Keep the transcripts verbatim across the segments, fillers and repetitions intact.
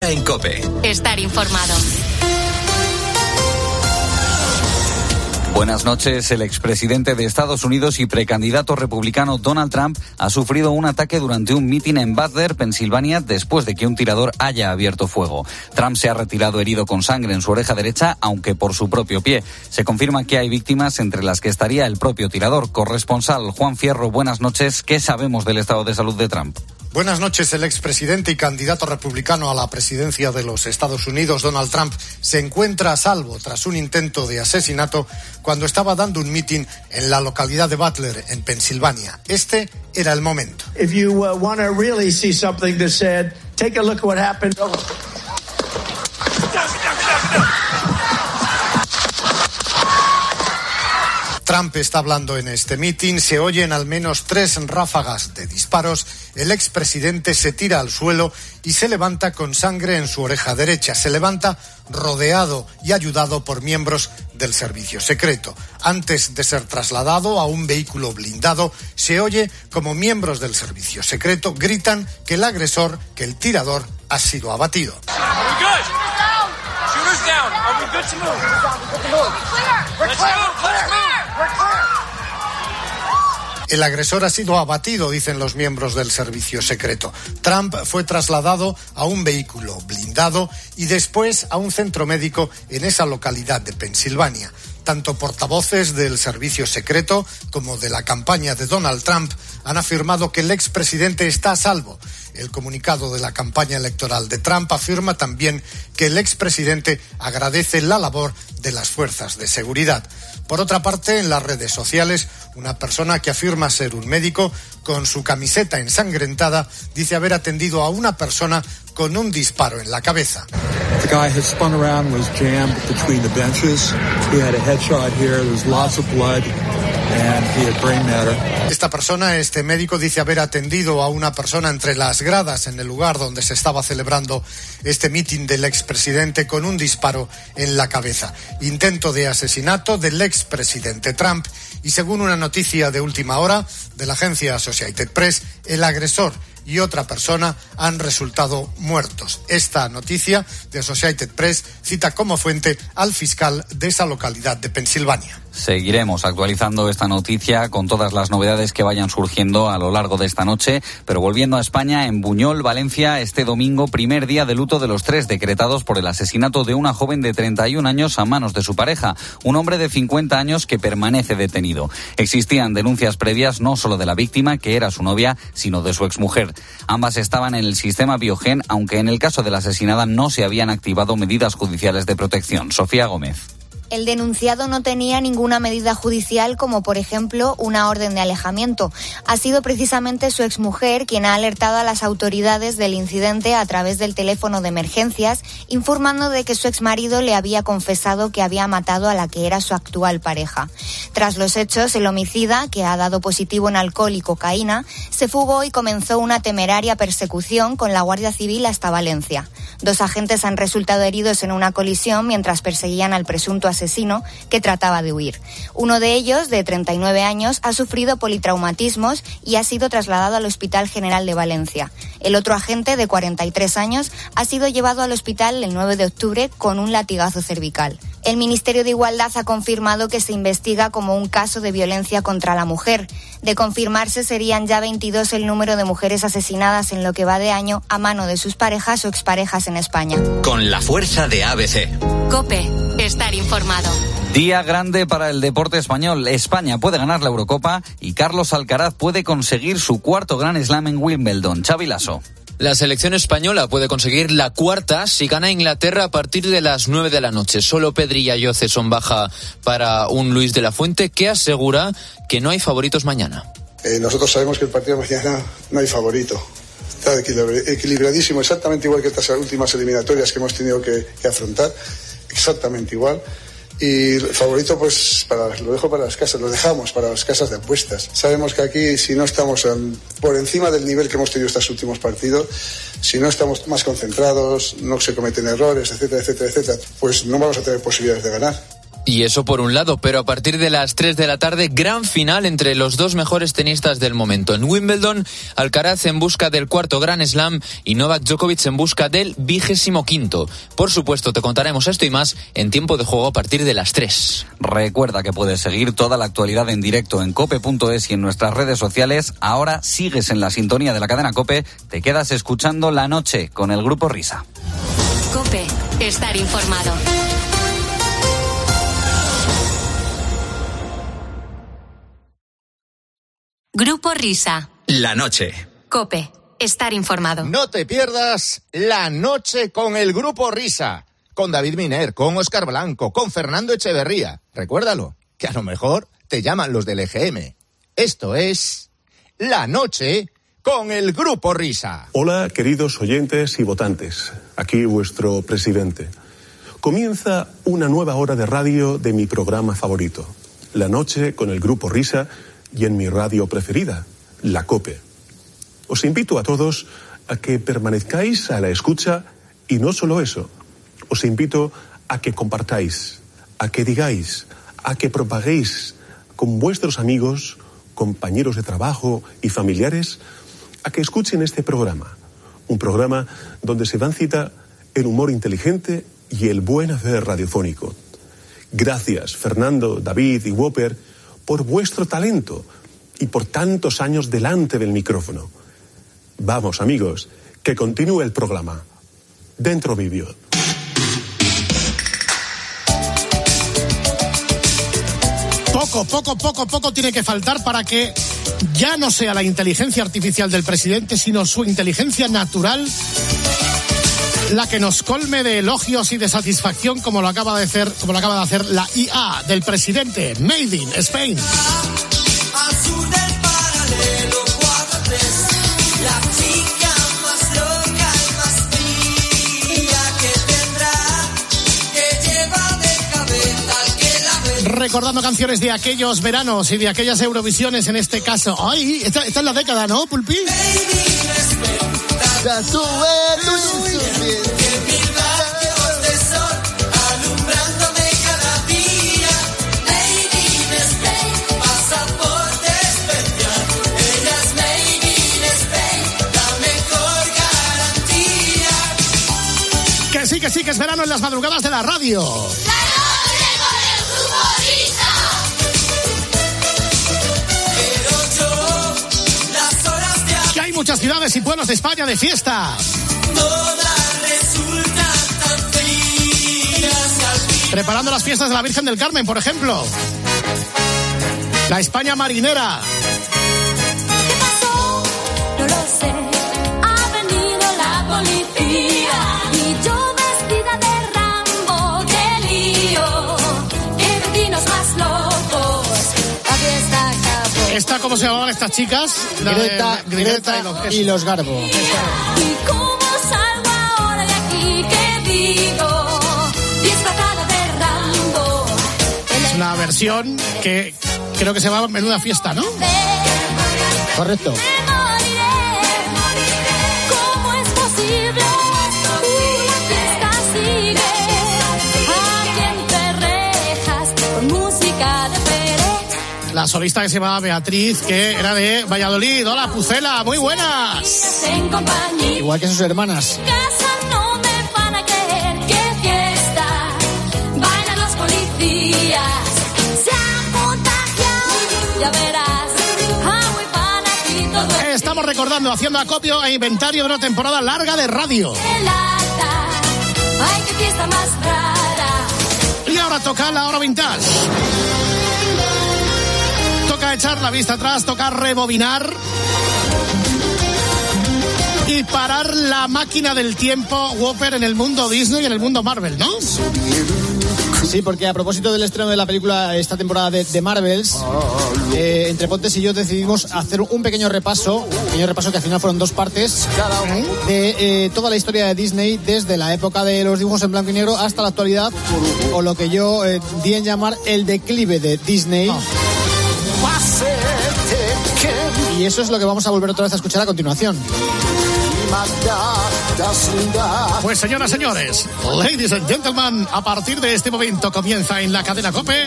hora en COPE. Estar informado. Buenas noches. El expresidente de Estados Unidos y precandidato republicano Donald Trump ha sufrido un ataque durante un mitin en Butler, Pensilvania, después de que un tirador haya abierto fuego. Trump se ha retirado herido con sangre en su oreja derecha, aunque por su propio pie. Se confirma que hay víctimas, entre las que estaría el propio tirador. Corresponsal Juan Fierro, buenas noches. ¿Qué sabemos del estado de salud de Trump? Buenas noches. El expresidente y candidato republicano a la presidencia de los Estados Unidos, Donald Trump, se encuentra a salvo tras un intento de asesinato cuando estaba dando un mitin en la localidad de Butler, en Pensilvania. Este era el momento. If you uh, want to really see something that's said, take a look at what happened. Trump está hablando en este mitin, se oyen al menos tres ráfagas de disparos, el expresidente se tira al suelo y se levanta con sangre en su oreja derecha. Se levanta rodeado y ayudado por miembros del servicio secreto. Antes de ser trasladado a un vehículo blindado, se oye como miembros del servicio secreto gritan que el agresor, que el tirador, ha sido abatido. El agresor ha sido abatido, dicen los miembros del servicio secreto. Trump fue trasladado a un vehículo blindado y después a un centro médico en esa localidad de Pensilvania. Tanto portavoces del servicio secreto como de la campaña de Donald Trump han afirmado que el expresidente está a salvo. El comunicado de la campaña electoral de Trump afirma también que el expresidente agradece la labor de las fuerzas de seguridad. Por otra parte, en las redes sociales, una persona que afirma ser un médico, con su camiseta ensangrentada, dice haber atendido a una persona con un disparo en la cabeza. The guy had spun around, was jammed between the benches. He had a headshot here. There was lots of blood. And he had brain matter. Esta persona, este médico, dice haber atendido a una persona entre las gradas en el lugar donde se estaba celebrando este mitin del expresidente con un disparo en la cabeza. Intento de asesinato del expresidente Trump y, según una noticia de última hora de la agencia Associated Press, el agresor y otra persona han resultado muertos. Esta noticia de Associated Press cita como fuente al fiscal de esa localidad de Pensilvania. Seguiremos actualizando esta noticia con todas las novedades que vayan surgiendo a lo largo de esta noche. Pero volviendo a España, en Buñol, Valencia, este domingo, primer día de luto de los tres decretados por el asesinato de una joven de treinta y un años a manos de su pareja, un hombre de cincuenta años que permanece detenido. Existían denuncias previas no solo de la víctima, que era su novia, sino de su exmujer. Ambas estaban en el sistema Biogen, aunque en el caso de la asesinada no se habían activado medidas judiciales de protección. Sofía Gómez. El denunciado no tenía ninguna medida judicial, como por ejemplo una orden de alejamiento. Ha sido precisamente su exmujer quien ha alertado a las autoridades del incidente a través del teléfono de emergencias, informando de que su exmarido le había confesado que había matado a la que era su actual pareja. Tras los hechos, el homicida, que ha dado positivo en alcohol y cocaína, se fugó y comenzó una temeraria persecución con la Guardia Civil hasta Valencia. Dos agentes han resultado heridos en una colisión mientras perseguían al presunto asesino asesino que trataba de huir. Uno de ellos, de treinta y nueve años, ha sufrido politraumatismos y ha sido trasladado al Hospital General de Valencia. El otro agente, de cuarenta y tres años, ha sido llevado al hospital el nueve de octubre con un latigazo cervical. El Ministerio de Igualdad ha confirmado que se investiga como un caso de violencia contra la mujer. De confirmarse, serían ya veintidós el número de mujeres asesinadas en lo que va de año a mano de sus parejas o exparejas en España. Con la fuerza de A B C. COPE. Estar informado. Día grande para el deporte español. España puede ganar la Eurocopa y Carlos Alcaraz puede conseguir su cuarto Grand Slam en Wimbledon. Xavi Lasso. La selección española puede conseguir la cuarta si gana Inglaterra a partir de las nueve de la noche. Solo Pedri y Ayoce son baja para un Luis de la Fuente, que asegura que no hay favoritos mañana. Eh, nosotros sabemos que el partido de mañana no hay favorito. Está equilibradísimo, exactamente igual que estas últimas eliminatorias que hemos tenido que, que afrontar. Exactamente igual. Y el favorito, pues, para, lo dejo para las casas, lo dejamos para las casas de apuestas. Sabemos que aquí, si no estamos en, por encima del nivel que hemos tenido estos últimos partidos, si no estamos más concentrados, no se cometen errores, etcétera, etcétera, etcétera, pues no vamos a tener posibilidades de ganar. Y eso por un lado, pero a partir de las tres de la tarde, gran final entre los dos mejores tenistas del momento. En Wimbledon, Alcaraz en busca del cuarto Grand Slam y Novak Djokovic en busca del vigésimo quinto. Por supuesto, te contaremos esto y más en Tiempo de Juego a partir de las tres. Recuerda que puedes seguir toda la actualidad en directo en cope punto es y en nuestras redes sociales. Ahora sigues en la sintonía de la cadena COPE, te quedas escuchando La Noche con el Grupo Risa. COPE, estar informado. Grupo Risa. La Noche. COPE, estar informado. No te pierdas La Noche con el Grupo Risa. Con David Miner, con Óscar Blanco, con Fernando Echeverría. Recuérdalo, que a lo mejor te llaman los del E G M. Esto es La Noche con el Grupo Risa. Hola, queridos oyentes y votantes. Aquí vuestro presidente. Comienza una nueva hora de radio de mi programa favorito. La Noche con el Grupo Risa y en mi radio preferida, la COPE. Os invito a todos a que permanezcáis a la escucha y no solo eso. Os invito a que compartáis, a que digáis, a que propaguéis con vuestros amigos, compañeros de trabajo y familiares, a que escuchen este programa. Un programa donde se dan cita el humor inteligente y el buen hacer radiofónico. Gracias, Fernando, David y Whopper, por vuestro talento y por tantos años delante del micrófono. Vamos, amigos, que continúe el programa. Dentro vídeo. Poco, poco, poco, poco tiene que faltar para que ya no sea la inteligencia artificial del presidente, sino su inteligencia natural la que nos colme de elogios y de satisfacción, como lo acaba de hacer, como lo acaba de hacer la I A del presidente. Made in Spain. Recordando canciones de aquellos veranos y de aquellas Eurovisiones en este caso. ¡Ay! Esta, esta es la década, ¿no, Pulpi? Que sí, que sí, que es verano en las madrugadas de la radio. Que hay muchas ciudades y pueblos de España de fiesta. Preparando las fiestas de la Virgen del Carmen, por ejemplo. La España marinera. ¿Qué pasó? No lo sé. Ha venido la policía y yo vestida de Rambo. ¡Qué lío! ¡Qué vecinos más locos! La fiesta acabó. ¿Esta cómo se llamaban estas chicas? La Greta, de, de Greta, Greta y, y los Garbo. ¿Y cómo salgo ahora de aquí? ¿Qué digo? Disfrazada de Rambo. Es una versión que creo que se llama Menuda Fiesta, ¿no? Correcto. Me moriré, ¿cómo es posible? La fiesta sigue aquí entre rejas con música de Pérez. La solista que se llamaba Beatriz, que era de Valladolid. Hola, Pucela, muy buenas. En compañía. Igual que sus hermanas. Casa no me van a creer qué fiesta. Bailan los policías. Se han contagiado, ya verás. Agua y pan aquí todo. Estamos recordando, haciendo acopio e inventario de una temporada larga de radio. Ay, qué fiesta más rara. Y ahora toca la hora vintage. Toca echar la vista atrás, toca rebobinar y parar la máquina del tiempo, Whopper, en el mundo Disney y en el mundo Marvel, ¿no? Sí, porque a propósito del estreno de la película esta temporada de, de Marvels, eh, entre Pontes y yo decidimos hacer un pequeño repaso, un pequeño repaso que al final fueron dos partes, de eh, toda la historia de Disney desde la época de los dibujos en blanco y negro hasta la actualidad, o lo que yo eh, di en llamar el declive de Disney. Oh. Y eso es lo que vamos a volver otra vez a escuchar a continuación. Pues señoras, señores, ladies and gentlemen, a partir de este momento comienza en la cadena COPE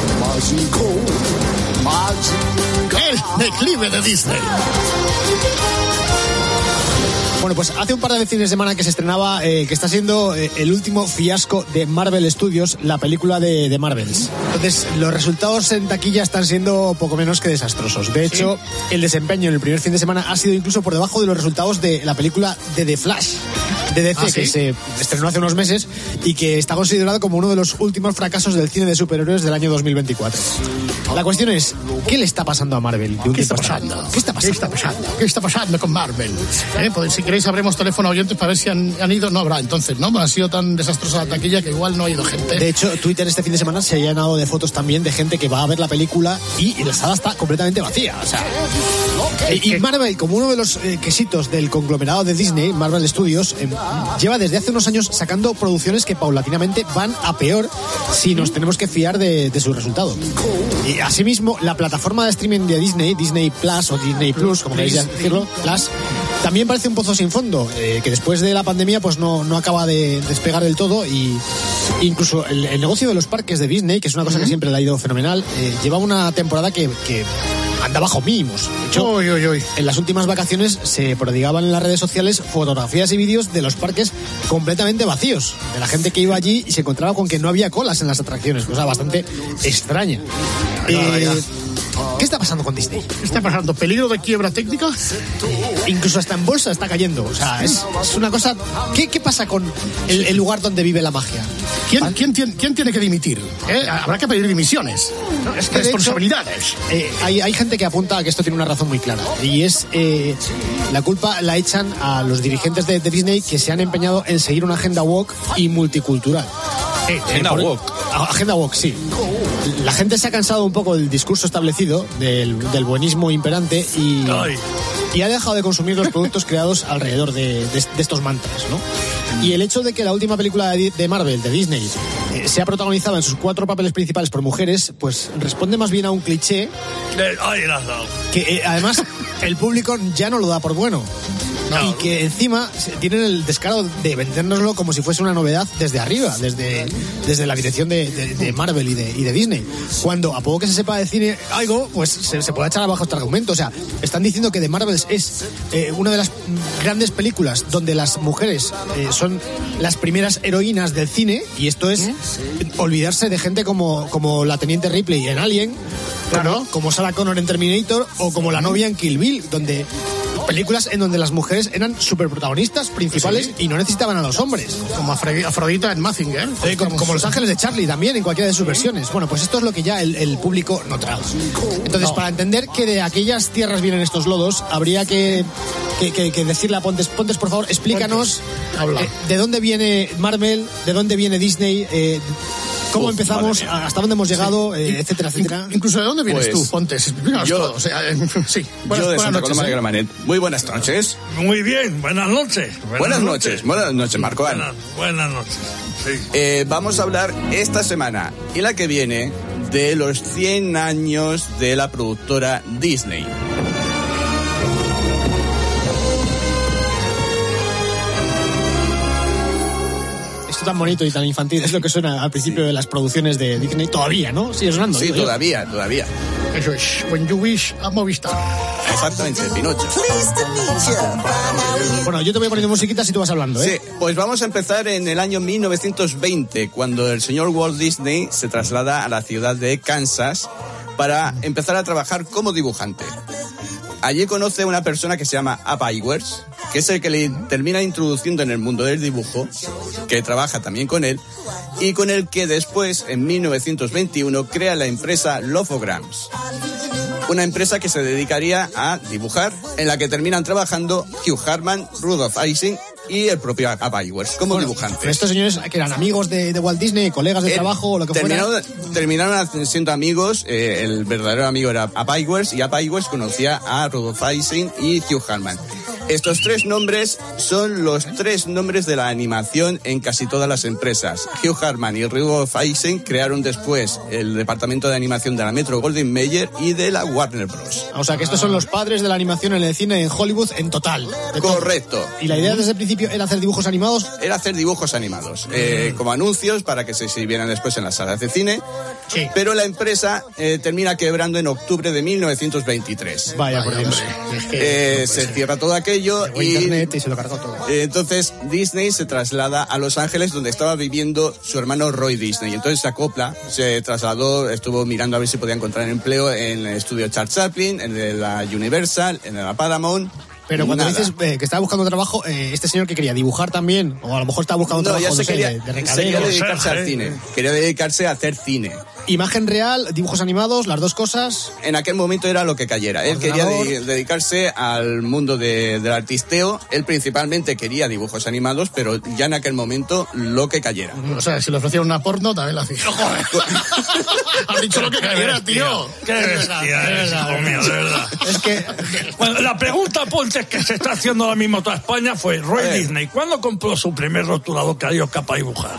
el declive de Disney. Bueno, pues hace un par de fines de semana que se estrenaba, eh, que está siendo eh, el último fiasco de Marvel Studios, la película de, de Marvels. Entonces, los resultados en taquilla están siendo poco menos que desastrosos. De hecho, ¿sí? El desempeño en el primer fin de semana ha sido incluso por debajo de los resultados de la película de The Flash, de D C, ¿ah, sí? Que se estrenó hace unos meses y que está considerado como uno de los últimos fracasos del cine de superhéroes del año dos mil veinticuatro. La cuestión es, ¿qué le está pasando a Marvel? ¿Qué está pasando? ¿Qué está pasando? ¿Qué está pasando? ¿Qué está pasando con Marvel? ¿Eh? Pues, si queréis, abremos teléfono a oyentes para ver si han, han ido. No habrá, entonces, ¿no? Ha sido tan desastrosa la taquilla que igual no ha ido gente. De hecho, Twitter este fin de semana se ha llenado de fotos también de gente que va a ver la película y, y la sala está completamente vacía. O sea, okay, y, y Marvel, como uno de los eh, quesitos del conglomerado de Disney, Marvel Studios, eh, lleva desde hace unos años sacando producciones que paulatinamente van a peor si nos tenemos que fiar de, de su resultado. Y asimismo, la plataforma de streaming de Disney, Disney Plus o Disney Plus, como queréis decirlo, Plus, también parece un pozo sin fondo, eh, que después de la pandemia pues no, no acaba de despegar del todo, y incluso el, el negocio de los parques de Disney, que es una cosa que siempre le ha ido fenomenal, eh, lleva una temporada que, que anda bajo mínimos. De hecho, uy, uy, uy. En las últimas vacaciones se prodigaban en las redes sociales fotografías y vídeos de los parques completamente vacíos, de la gente que iba allí y se encontraba con que no había colas en las atracciones, cosa bastante extraña. Eh, ¿Qué está pasando con Disney? ¿Qué está pasando? ¿Peligro de quiebra técnica? Incluso hasta en bolsa está cayendo. O sea, es, es una cosa... ¿Qué, qué pasa con el, el lugar donde vive la magia? ¿Quién, ¿quién, quién, quién tiene que dimitir? ¿Eh? Habrá que pedir dimisiones. No, es que responsabilidades. Hecho, eh, hay, hay gente que apunta a que esto tiene una razón muy clara. Y es... Eh, la culpa la echan a los dirigentes de, de Disney, que se han empeñado en seguir una agenda woke y multicultural. Eh, agenda por, woke. Agenda woke, sí. La gente se ha cansado un poco del discurso establecido, del, del buenismo imperante, y, y ha dejado de consumir los productos creados alrededor de, de, de estos mantras, ¿no? Y el hecho de que la última película de, de Marvel, de Disney, eh, sea protagonizada en sus cuatro papeles principales por mujeres, pues responde más bien a un cliché que eh, además el público ya no lo da por bueno. No. Y que encima tienen el descaro de vendérnoslo como si fuese una novedad desde arriba, desde, desde la dirección de, de, de Marvel y de, y de Disney. Cuando a poco que se sepa de cine algo, pues se, se puede echar abajo este argumento. O sea, están diciendo que The Marvels es eh, una de las grandes películas donde las mujeres eh, son las primeras heroínas del cine, y esto es ¿Eh? olvidarse de gente como, como la Teniente Ripley en Alien, claro, como Sarah Connor en Terminator, o como la novia en Kill Bill, donde... películas en donde las mujeres eran superprotagonistas principales, sí, y no necesitaban a los hombres. Como Afrodita en Mazinger. Eh, como, como Los Ángeles de Charlie también, en cualquiera de sus versiones. Bueno, pues esto es lo que ya el, el público no traga. Entonces, no. Para entender que de aquellas tierras vienen estos lodos, habría que, que, que, que decirle a Pontes, Pontes, por favor, explícanos eh, de dónde viene Marvel, de dónde viene Disney, eh, cómo Uf, empezamos, hasta dónde hemos llegado, sí. eh, etcétera, etcétera. Incluso de dónde vienes pues, tú, Pontes. Yo, todo. O sea, eh, sí. Buenas, yo de Santa Coloma de Gramenet. Muy buenas noches. Muy bien, buenas noches. Buenas, buenas noches. noches, buenas noches, Marco. Buenas, buenas noches. Sí. Eh, vamos a hablar esta semana y la que viene de los cien años de la productora Disney. Tan bonito y tan infantil es lo que suena al principio sí. de las producciones de Disney. Todavía, ¿no? Sigue sonando. Sí, todavía, yo. todavía. Eso es. When you wish, a Movistar. Exactamente, Pinocho. Bueno, yo te voy poniendo musiquitas y tú vas hablando, ¿eh? Sí, pues vamos a empezar en el año mil novecientos veinte, cuando el señor Walt Disney se traslada a la ciudad de Kansas para empezar a trabajar como dibujante. Allí conoce a una persona que se llama Ub Iwerks, que es el que le termina introduciendo en el mundo del dibujo, que trabaja también con él, y con el que después, en mil novecientos veintiuno, crea la empresa Lofograms. Una empresa que se dedicaría a dibujar, en la que terminan trabajando Hugh Hartman, Rudolph Ising y el propio Ub Iwerks como bueno, dibujantes. Estos señores que eran amigos de, de Walt Disney, colegas de eh, trabajo o lo que terminaron, fuera. Terminaron siendo amigos. Eh, el verdadero amigo era Ub Iwerks, y Ub Iwerks conocía a Rudolph Ising y Hugh Hartman. Estos tres nombres son los tres nombres de la animación en casi todas las empresas. Hugh Hartman y Rudolph Eisen crearon después el departamento de animación de la Metro-Goldwyn-Mayer y de la Warner Bros. O sea que estos son los padres de la animación en el cine en Hollywood en total. Correcto. ¿Y la idea desde el principio era hacer dibujos animados? Era hacer dibujos animados, eh, como anuncios para que se exhibieran después en las salas de cine. Sí. Pero la empresa eh, termina quebrando en octubre de mil novecientos veintitrés. Vaya, por Dios. Eh, se cierra todo aquello y, internet y se lo cargó todo. Eh, entonces Disney se traslada a Los Ángeles, donde estaba viviendo su hermano Roy Disney. Entonces se acopla, se trasladó, estuvo mirando a ver si podía encontrar empleo en el estudio Charles Chaplin, en el, la Universal, en la Paramount. Pero cuando Nada. dices eh, que estaba buscando trabajo, eh, este señor que quería dibujar también, o a lo mejor estaba buscando No, trabajo ya se no sé, quería, de, de se recadero. quería dedicarse al cine. Quería dedicarse a hacer cine. Imagen real, dibujos animados, las dos cosas. En aquel momento era lo que cayera. Él quería Ordenador. de- dedicarse al mundo de- del artisteo. Él principalmente quería dibujos animados, pero ya en aquel momento lo que cayera. O sea, si le ofrecieran una porno, también la hacía. Has dicho lo que cayera, tío. Qué bestia es, hijo mío, de verdad. Es que Bueno, la pregunta, Ponte, que se está haciendo ahora mismo toda España fue: Roy A ver. Disney, ¿cuándo compró su primer rotulador que dio capaz de dibujar?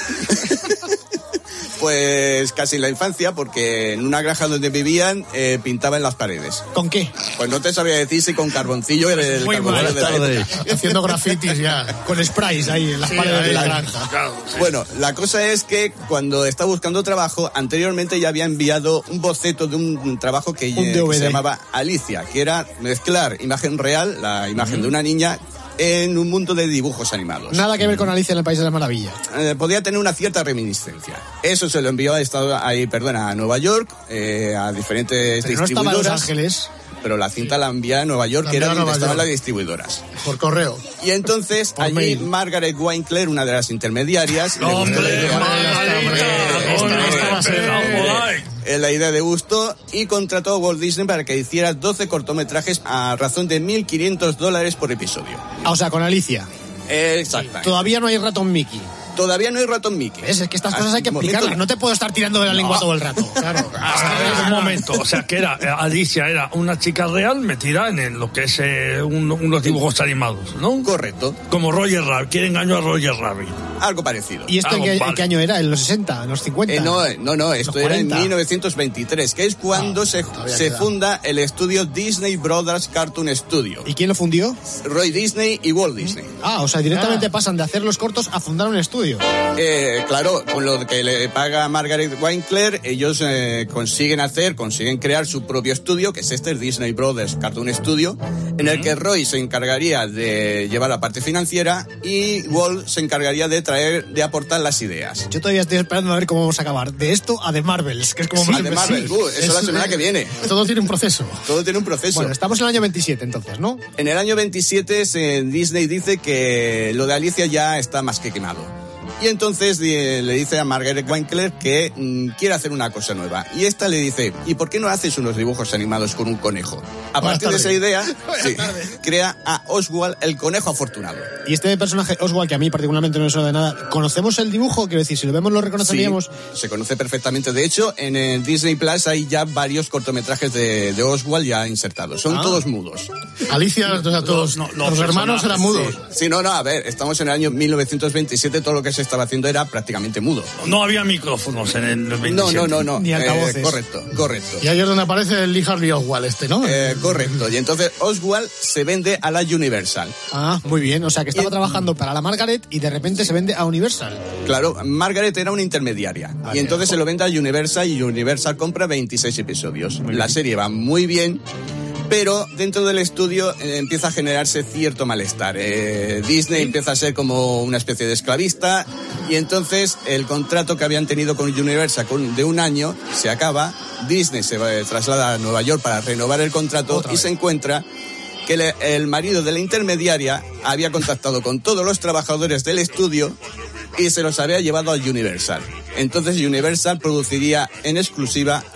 Pues casi en la infancia, porque en una granja donde vivían eh, pintaba en las paredes. ¿Con qué? Pues no te sabría decir si con carboncillo el, el Muy carbonero mal, de la tarde. época. Haciendo grafitis ya. Con sprays ahí en las Sí, paredes ahí, de la ahí. granja. Claro, sí. Bueno, la cosa es que cuando estaba buscando trabajo, anteriormente ya había enviado un boceto de un trabajo que, Un eh, D V D. que se llamaba Alicia, que era mezclar imagen real, la imagen de una niña, en un mundo de dibujos animados. Nada que ver con Alicia en el País de las Maravillas. Eh, podía tener una cierta reminiscencia. Eso se lo envió a, estado, ahí, perdona, a Nueva York, eh, a diferentes Pero no estaba en Los distribuidoras. Ángeles. Pero la cinta la envía a Nueva York, La que era envió a donde Nueva estaban York. las distribuidoras. Por correo. Y entonces Por allí mail. Margaret Winkler, una de las intermediarias, le gustó la ¡Hombre, idea. Margarita! ¡Hombre, estaba sentado por ahí! Eh, La idea le gustó y contrató a Walt Disney para que hiciera doce cortometrajes a razón de mil quinientos dólares por episodio. Ah, o sea, con Alicia. Exactamente. Todavía no hay ratón Mickey. Todavía no hay ratón Mickey. ¿Ves? Es que estas Ah, cosas hay que un momento. explicarlas. No te puedo estar tirando de la lengua todo el rato. Claro. Ah, un momento, o sea que era, eh, Alicia era una chica real metida en el- lo que es eh, un- unos dibujos animados, ¿no? Correcto. Como Roger Rabbit, ¿quién engañó a Roger Rabbit? Algo parecido. ¿Y esto en Ah, qué, vale. en qué año era? ¿En los sesenta? ¿En los cincuenta? Eh, no, eh, no, no, esto Los era en cuarenta. mil novecientos veintitrés, que es cuando Ah, se, todavía se queda. funda el estudio Disney Brothers Cartoon Studio. ¿Y quién lo fundió? Roy Disney y Walt Disney. Ah, o sea, directamente Ah. pasan de hacer los cortos a fundar un estudio. Eh, claro, con lo que le paga Margaret Winkler, ellos eh, consiguen hacer, consiguen crear su propio estudio, que es este, el Disney Brothers Cartoon Studio, en el que Roy se encargaría de llevar la parte financiera y Walt se encargaría de traer, de aportar las ideas. Yo todavía estoy esperando a ver cómo vamos a acabar. De esto a The Marvels, que es como... Sí, más- de Marvel, sí. uh, eso la semana que viene. Todo tiene un proceso. Todo tiene un proceso. Bueno, estamos en el año veintisiete entonces, ¿no? En el año veintisiete se- Disney dice que lo de Alicia ya está más que quemado. Y entonces eh, le dice a Margaret Winkler que mm, quiere hacer una cosa nueva. Y esta le dice, ¿y por qué no haces unos dibujos animados con un conejo? A Buenas partir de tardes. esa idea, Buenas sí, tardes. crea a Oswald el conejo afortunado. Y este personaje, Oswald, que a mí particularmente no me suena de nada, ¿conocemos el dibujo? Quiero decir, si lo vemos lo reconoceríamos. Sí, se conoce perfectamente. De hecho, en el Disney Plus hay ya varios cortometrajes de, de Oswald ya insertados. Son Ah. todos mudos. Alicia, o sea, todos No, no, los los hermanos eran mudos. Sí. Sí, no, no, a ver, estamos en el año mil novecientos veintisiete, todo lo que se estaba haciendo era prácticamente mudo. No había micrófonos en el No, veintisiete. no, no, no. Ni altavoces. Eh, correcto, correcto. Y ahí es donde aparece el Lee Harvey Oswald este, ¿no? Eh, correcto. Y entonces Oswald se vende a la Universal. Ah, muy bien. O sea, que estaba Y- trabajando para la Margaret y de repente se vende a Universal. Claro, Margaret era una intermediaria. Ah, y entonces se lo vende a Universal y Universal compra veintiséis episodios. La serie va muy bien. Pero dentro del estudio eh, empieza a generarse cierto malestar. Eh, Disney empieza a ser como una especie de esclavista y entonces el contrato que habían tenido con Universal con- de un año se acaba. Disney se va, traslada a Nueva York para renovar el contrato Otra y vez. se encuentra que le- el marido de la intermediaria había contactado con todos los trabajadores del estudio y se los había llevado a Universal. Entonces Universal produciría en exclusiva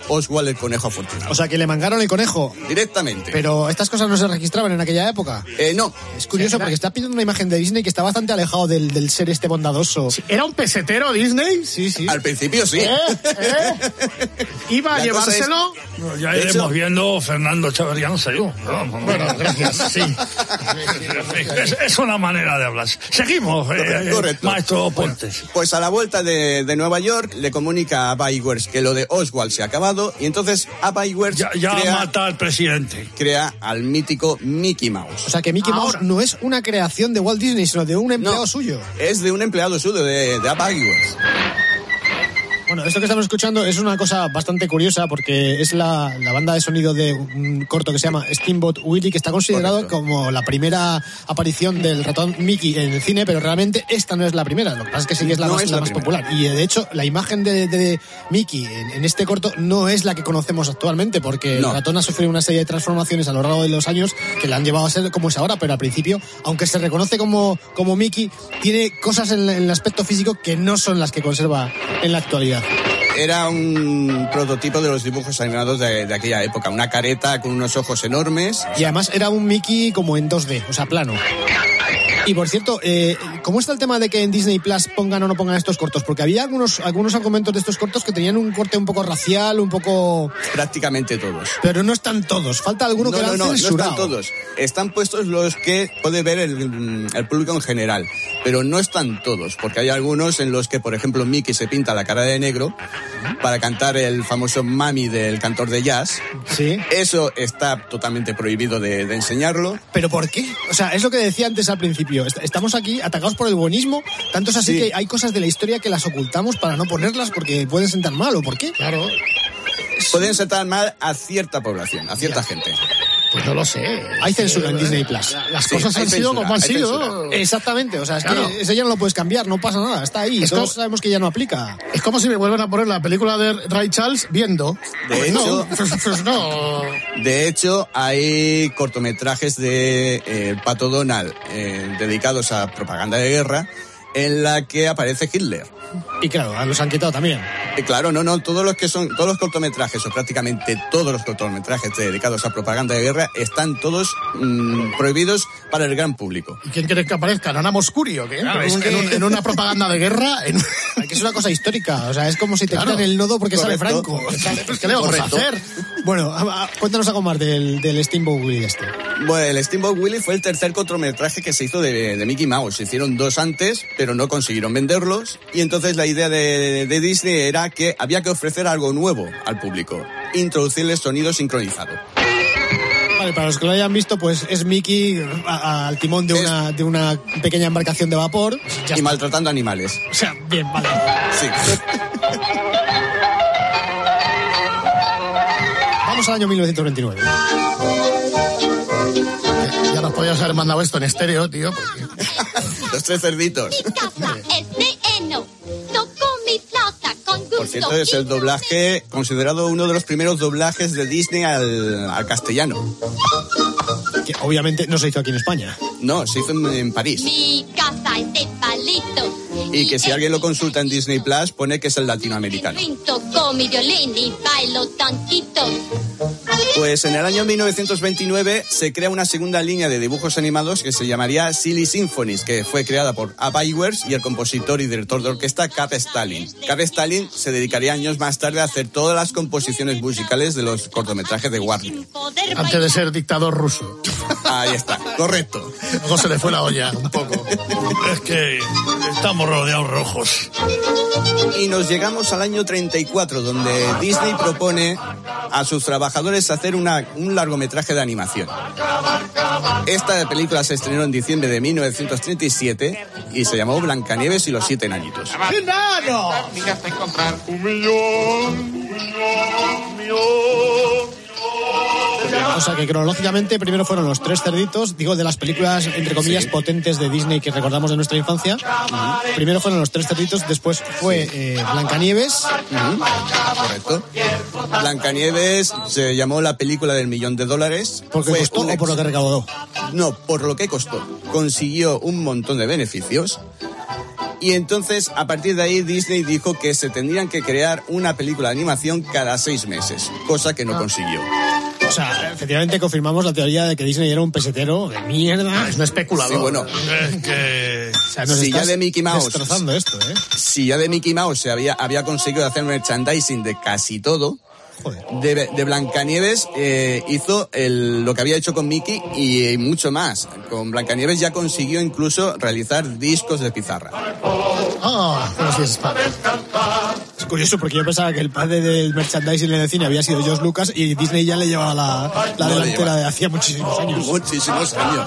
Oswald el conejo afortunado. O sea, que le mangaron el conejo. Directamente. Pero estas cosas no se registraban en aquella época. Eh, no. Es curioso porque está pidiendo una imagen de Disney que está bastante alejado del, del ser este bondadoso. Sí, ¿era un pesetero Disney? Sí, sí. Al principio sí. ¿Eh? ¿Eh? ¿Iba a La cosa llevárselo? es- No, ya De iremos hecho- viendo Fernando Echeverría, no sé yo. No, no, no. Bueno, gracias, sí. Es, es una manera de hablar. Seguimos, eh, Correcto. maestro Bueno, Pontes. pues a la vuelta de, de Nueva York le comunica a Byers que lo de Oswald se ha acabado y entonces a Byers Ya, ya crea, mata al presidente. crea al mítico Mickey Mouse. O sea, que Mickey Mouse no es una creación de Walt Disney, sino de un empleado No. suyo. Es de un empleado suyo, de, de Byers. Bueno, esto que estamos escuchando es una cosa bastante curiosa porque es la, la banda de sonido de un corto que se llama Steamboat Willie, que está considerado Correcto. como la primera aparición del ratón Mickey en el cine, pero realmente esta no es la primera. Lo que pasa es que sí que es la No más, es la la más primera. popular. Y de hecho, la imagen de, de Mickey en, en este corto no es la que conocemos actualmente, porque No. el ratón ha sufrido una serie de transformaciones a lo largo de los años que le han llevado a ser como es ahora, pero al principio, aunque se reconoce como, como Mickey, tiene cosas en, en el aspecto físico que no son las que conserva en la actualidad. Era un prototipo de los dibujos animados de, de aquella época. Una careta con unos ojos enormes. Y además era un Mickey como en dos D, o sea, plano. Y por cierto, eh, ¿cómo está el tema de que en Disney Plus pongan o no pongan estos cortos? Porque había algunos, algunos argumentos de estos cortos que tenían un corte un poco racial, un poco... Prácticamente todos. Pero no están todos, falta alguno No, que lo no, han no, no censurado. están todos. Están puestos los que puede ver el, el público en general, pero no están todos, porque hay algunos en los que, por ejemplo, Mickey se pinta la cara de negro para cantar el famoso Mami del cantor de jazz. Sí. Eso está totalmente prohibido de, de enseñarlo. ¿Pero por qué? O sea, es lo que decía antes al principio. Est- Estamos aquí atacados por el buenismo, tanto es así Sí. que hay cosas de la historia que las ocultamos para no ponerlas porque pueden sentar mal, ¿o por qué? Claro. Pueden sentar mal a cierta población, a cierta gente. Pues no lo sé. Hay censura en Disney Plus. Las Sí, cosas hay han sido censura, como han hay sido. censura. Exactamente, o sea, es Claro. que eso ya no lo puedes cambiar, no pasa nada, está ahí, Es todos como- sabemos que ya no aplica. Es como si me vuelven a poner la película de Ray Charles viendo. De Pues hecho- no, pues, pues no. De hecho, hay cortometrajes de eh, Pato Donald eh, dedicados a propaganda de guerra en la que aparece Hitler. Y claro, los han quitado también. Y claro, no, no, todos los que son, todos los cortometrajes, o prácticamente todos los cortometrajes dedicados a propaganda de guerra, están todos mm, prohibidos para el gran público. ¿Y quién quiere que aparezca? ¿Nana Moscuri o qué? Claro, en, es un- que- en un- en una propaganda de guerra. En... Que es una cosa histórica, o sea, es como si te Claro. quitan el nodo porque sale Correcto. Franco. Pues, ¿qué le vamos Correcto. a hacer? Bueno, a- a- cuéntanos algo más del, del Steamboat Willie este. Bueno, el Steamboat Willie fue el tercer cortometraje que se hizo de, de Mickey Mouse. Se hicieron dos antes, pero no consiguieron venderlos. Y entonces la idea de, de Disney era que había que ofrecer algo nuevo al público. Introducirles sonido sincronizado. Vale, para los que lo hayan visto, pues es Mickey a- a- al timón de una, de una pequeña embarcación de vapor. Ya Y está. maltratando animales. O sea, bien, vale. Sí. Vamos al año mil novecientos veintinueve. Ya nos podías haber mandado esto en estéreo, tío. Porque... Los tres cerditos. Casa es de heno. Toco mi flauta con gusto. Por cierto, es el doblaje considerado uno de los primeros doblajes de Disney al, al castellano. Que obviamente no se hizo aquí en España. No, se hizo en, en París. Mi casa es de palito. Y que si alguien lo consulta en Disney Plus, pone que es el latinoamericano. Toco mi violín y bailo tanquitos. Pues en el año mil novecientos veintinueve se crea una segunda línea de dibujos animados que se llamaría Silly Symphonies, que fue creada por A. Byers y el compositor y director de orquesta Cap Stalin. Cap Stalin se dedicaría años más tarde a hacer todas las composiciones musicales de los cortometrajes de Warner. Antes de ser dictador ruso. Ahí está, correcto. Luego se le fue la olla un poco. Es que estamos rodeados rojos. Y nos llegamos al año treinta y cuatro, donde Disney propone a sus trabajadores hacer una, un largometraje de animación. Esta película se estrenó en diciembre de mil novecientos treinta y siete y se llamó Blancanieves y los siete enanitos. ¡Enano! Hasta encontrar un millón, un millón, un millón. O sea que cronológicamente primero fueron los tres cerditos, digo, de las películas, entre comillas, Sí. potentes de Disney que recordamos de nuestra infancia. Primero fueron los tres cerditos, después fue eh, Blancanieves. Ujú, correcto. Blancanieves se llamó la película del millón de dólares. ¿Por qué Fue costó un o por lo que ex- recaudó? No, por lo que costó. Consiguió un montón de beneficios. Y entonces, a partir de ahí, Disney dijo que se tendrían que crear una película de animación cada seis meses, cosa que no consiguió. O sea, efectivamente confirmamos la teoría de que Disney era un pesetero de mierda. Es un especulador. Sí, bueno. Es que... O sea, nos si ya estás de Mickey Mouse... destrozando esto, ¿eh? Si ya de Mickey Mouse se había, había conseguido hacer merchandising de casi todo... De, de Blancanieves eh, hizo el, lo que había hecho con Mickey y, y mucho más. Con Blancanieves ya consiguió incluso realizar discos de pizarra. Ah, buenos días, padre. Es curioso porque yo pensaba que el padre del merchandising en el cine había sido George Lucas y Disney ya le llevaba la, la no delantera de hacía muchísimos años. Muchísimos años.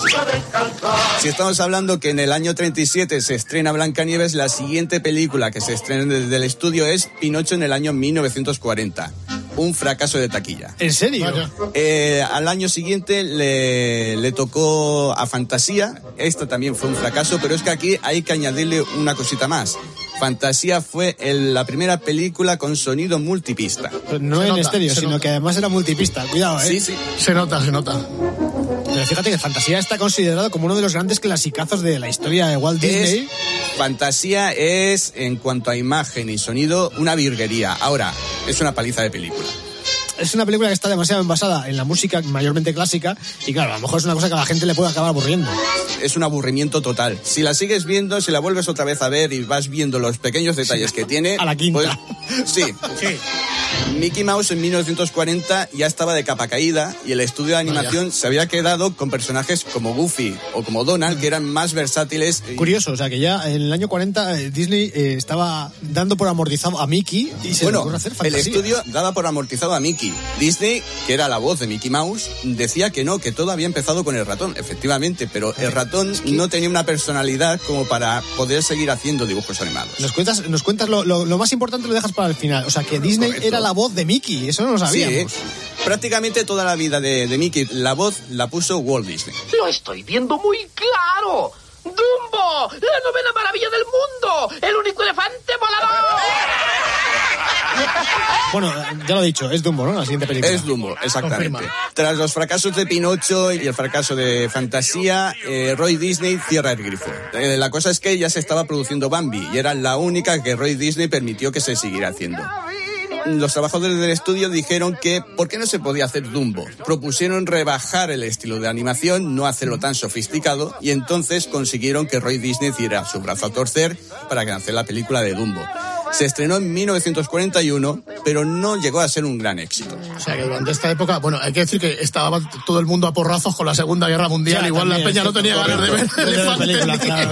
Si estamos hablando que en el año treinta y siete se estrena Blancanieves, la siguiente película que se estrena desde el estudio es Pinocho en el año mil novecientos cuarenta. Un fracaso de taquilla. ¿En serio? Eh, al año siguiente le, le tocó a Fantasía. Esta también fue un fracaso, pero es que aquí hay que añadirle una cosita más. Fantasía fue el, la primera película con sonido multipista. Pero no Se en nota, estéreo, se sino nota. que además era multipista. Cuidado, ¿eh? Sí, sí. Se nota, se nota. Pero fíjate que Fantasía está considerado como uno de los grandes clasicazos de la historia de Walt Disney. Es, Fantasía es, en cuanto a imagen y sonido, una virguería. Ahora, es una paliza de película. Es una película que está demasiado envasada en la música mayormente clásica y claro, a lo mejor es una cosa que a la gente le puede acabar aburriendo. Es un aburrimiento total. Si la sigues viendo, si la vuelves otra vez a ver y vas viendo los pequeños detalles que tiene... A la quinta. Pues, sí. sí. Mickey Mouse en mil novecientos cuarenta ya estaba de capa caída y el estudio de animación Vaya. se había quedado con personajes como Goofy o como Donald, que eran más versátiles. Curioso, o sea que ya en el año cuarenta eh, Disney eh, estaba dando por amortizado a Mickey y se bueno, le ocurre hacer el Fantasía. estudio daba por amortizado a Mickey. Disney, que era la voz de Mickey Mouse, decía que no, que todo había empezado con el ratón, efectivamente, pero el ratón es que... no tenía una personalidad como para poder seguir haciendo dibujos animados. Nos cuentas, nos cuentas lo, lo, lo más importante lo dejas para el final, o sea que Disney Correcto. era la voz de Mickey, eso no lo sabíamos. Sí, prácticamente toda la vida de, de Mickey, la voz la puso Walt Disney. Lo estoy viendo muy claro. ¡Dumbo! ¡La novena maravilla del mundo! ¡El único elefante volador! Bueno, ya lo he dicho, es Dumbo, ¿no? La siguiente película. Es Dumbo, exactamente. Confirma. Tras los fracasos de Pinocho y el fracaso de Fantasía, eh, Roy Disney cierra el grifo. Eh, la cosa es que ya se estaba produciendo Bambi y era la única que Roy Disney permitió que se siguiera haciendo. Los trabajadores del estudio dijeron que ¿por qué no se podía hacer Dumbo? Propusieron rebajar el estilo de animación, no hacerlo tan sofisticado, y entonces consiguieron que Roy Disney diera su brazo a torcer para hacer la película de Dumbo. Se estrenó en mil novecientos cuarenta y uno, pero no llegó a ser un gran éxito. O sea que durante esta época, bueno, hay que decir que estaba todo el mundo a porrazos con la Segunda Guerra Mundial, ya, igual la peña no tenía ganas de ver la película, claro.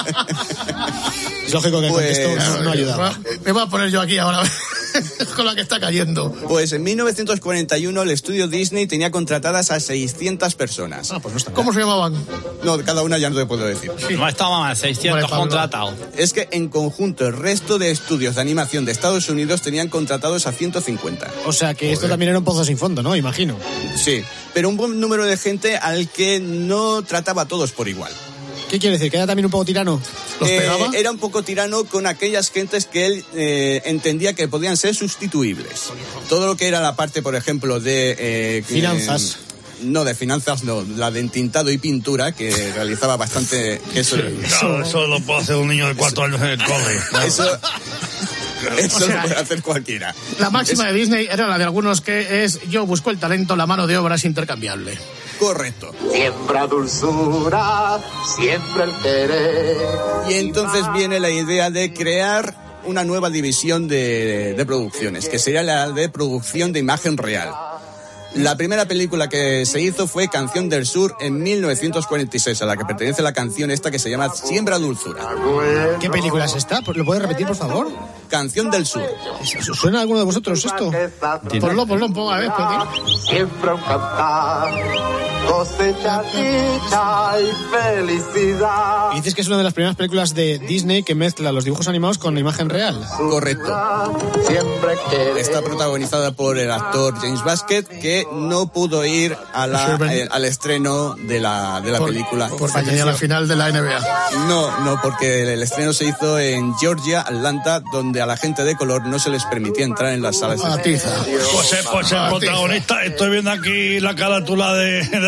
Es lógico que el pues, contexto no, no ayudaba. Me voy a poner yo aquí ahora con la que está cayendo. Pues en mil novecientos cuarenta y uno el estudio Disney tenía contratadas a seiscientas personas. Ah, pues no está. ¿Cómo se llamaban? No, cada una ya no te puedo decir. Sí. No estaban seiscientos contratados. Es que en conjunto el resto de estudios de animación de Estados Unidos tenían contratados a ciento cincuenta. O sea que Joder. Esto también era un pozo sin fondo, ¿no? Imagino. Sí, pero un buen número de gente al que no trataba a todos por igual. ¿Qué quiere decir? ¿Que era también un poco tirano? ¿Los eh, pegaba? Era un poco tirano con aquellas gentes que él eh, entendía que podían ser sustituibles. Todo lo que era la parte, por ejemplo, de... Eh, finanzas. Eh, no, de finanzas no, la de entintado y pintura, que realizaba bastante... Eso, sí, claro, eso lo puede hacer un niño de cuatro años en el cole. ¿No? Eso... Eso o sea, lo puede hacer cualquiera. La máxima es... de Disney era la de algunos que es yo busco el talento, la mano de obra es intercambiable. Correcto. Siembra dulzura, siempre el querer. Y entonces viene la idea de crear una nueva división de, de producciones, que sería la de producción de imagen real. La primera película que se hizo fue Canción del Sur en mil novecientos cuarenta y seis, a la que pertenece la canción esta que se llama Siembra Dulzura. ¿Qué película es esta? ¿Lo puedes repetir, por favor? Canción del Sur. ¿Suena a alguno de vosotros esto? Ponlo, ponlo un poco a ver. Siempre un cantar, cosecha, dicha y felicidad. Y dices que es una de las primeras películas de Disney que mezcla los dibujos animados con la imagen real. Correcto. Siempre que está protagonizada por el actor James Baskett, que no pudo ir a la, eh, al estreno de la, de la por, película. Porque tenía la final de la N B A. No, no, porque el estreno se hizo en Georgia, Atlanta, donde a la gente de color no se les permitía entrar en las salas. Atiza. Pues, pues el protagonista, estoy viendo aquí la carátula de, de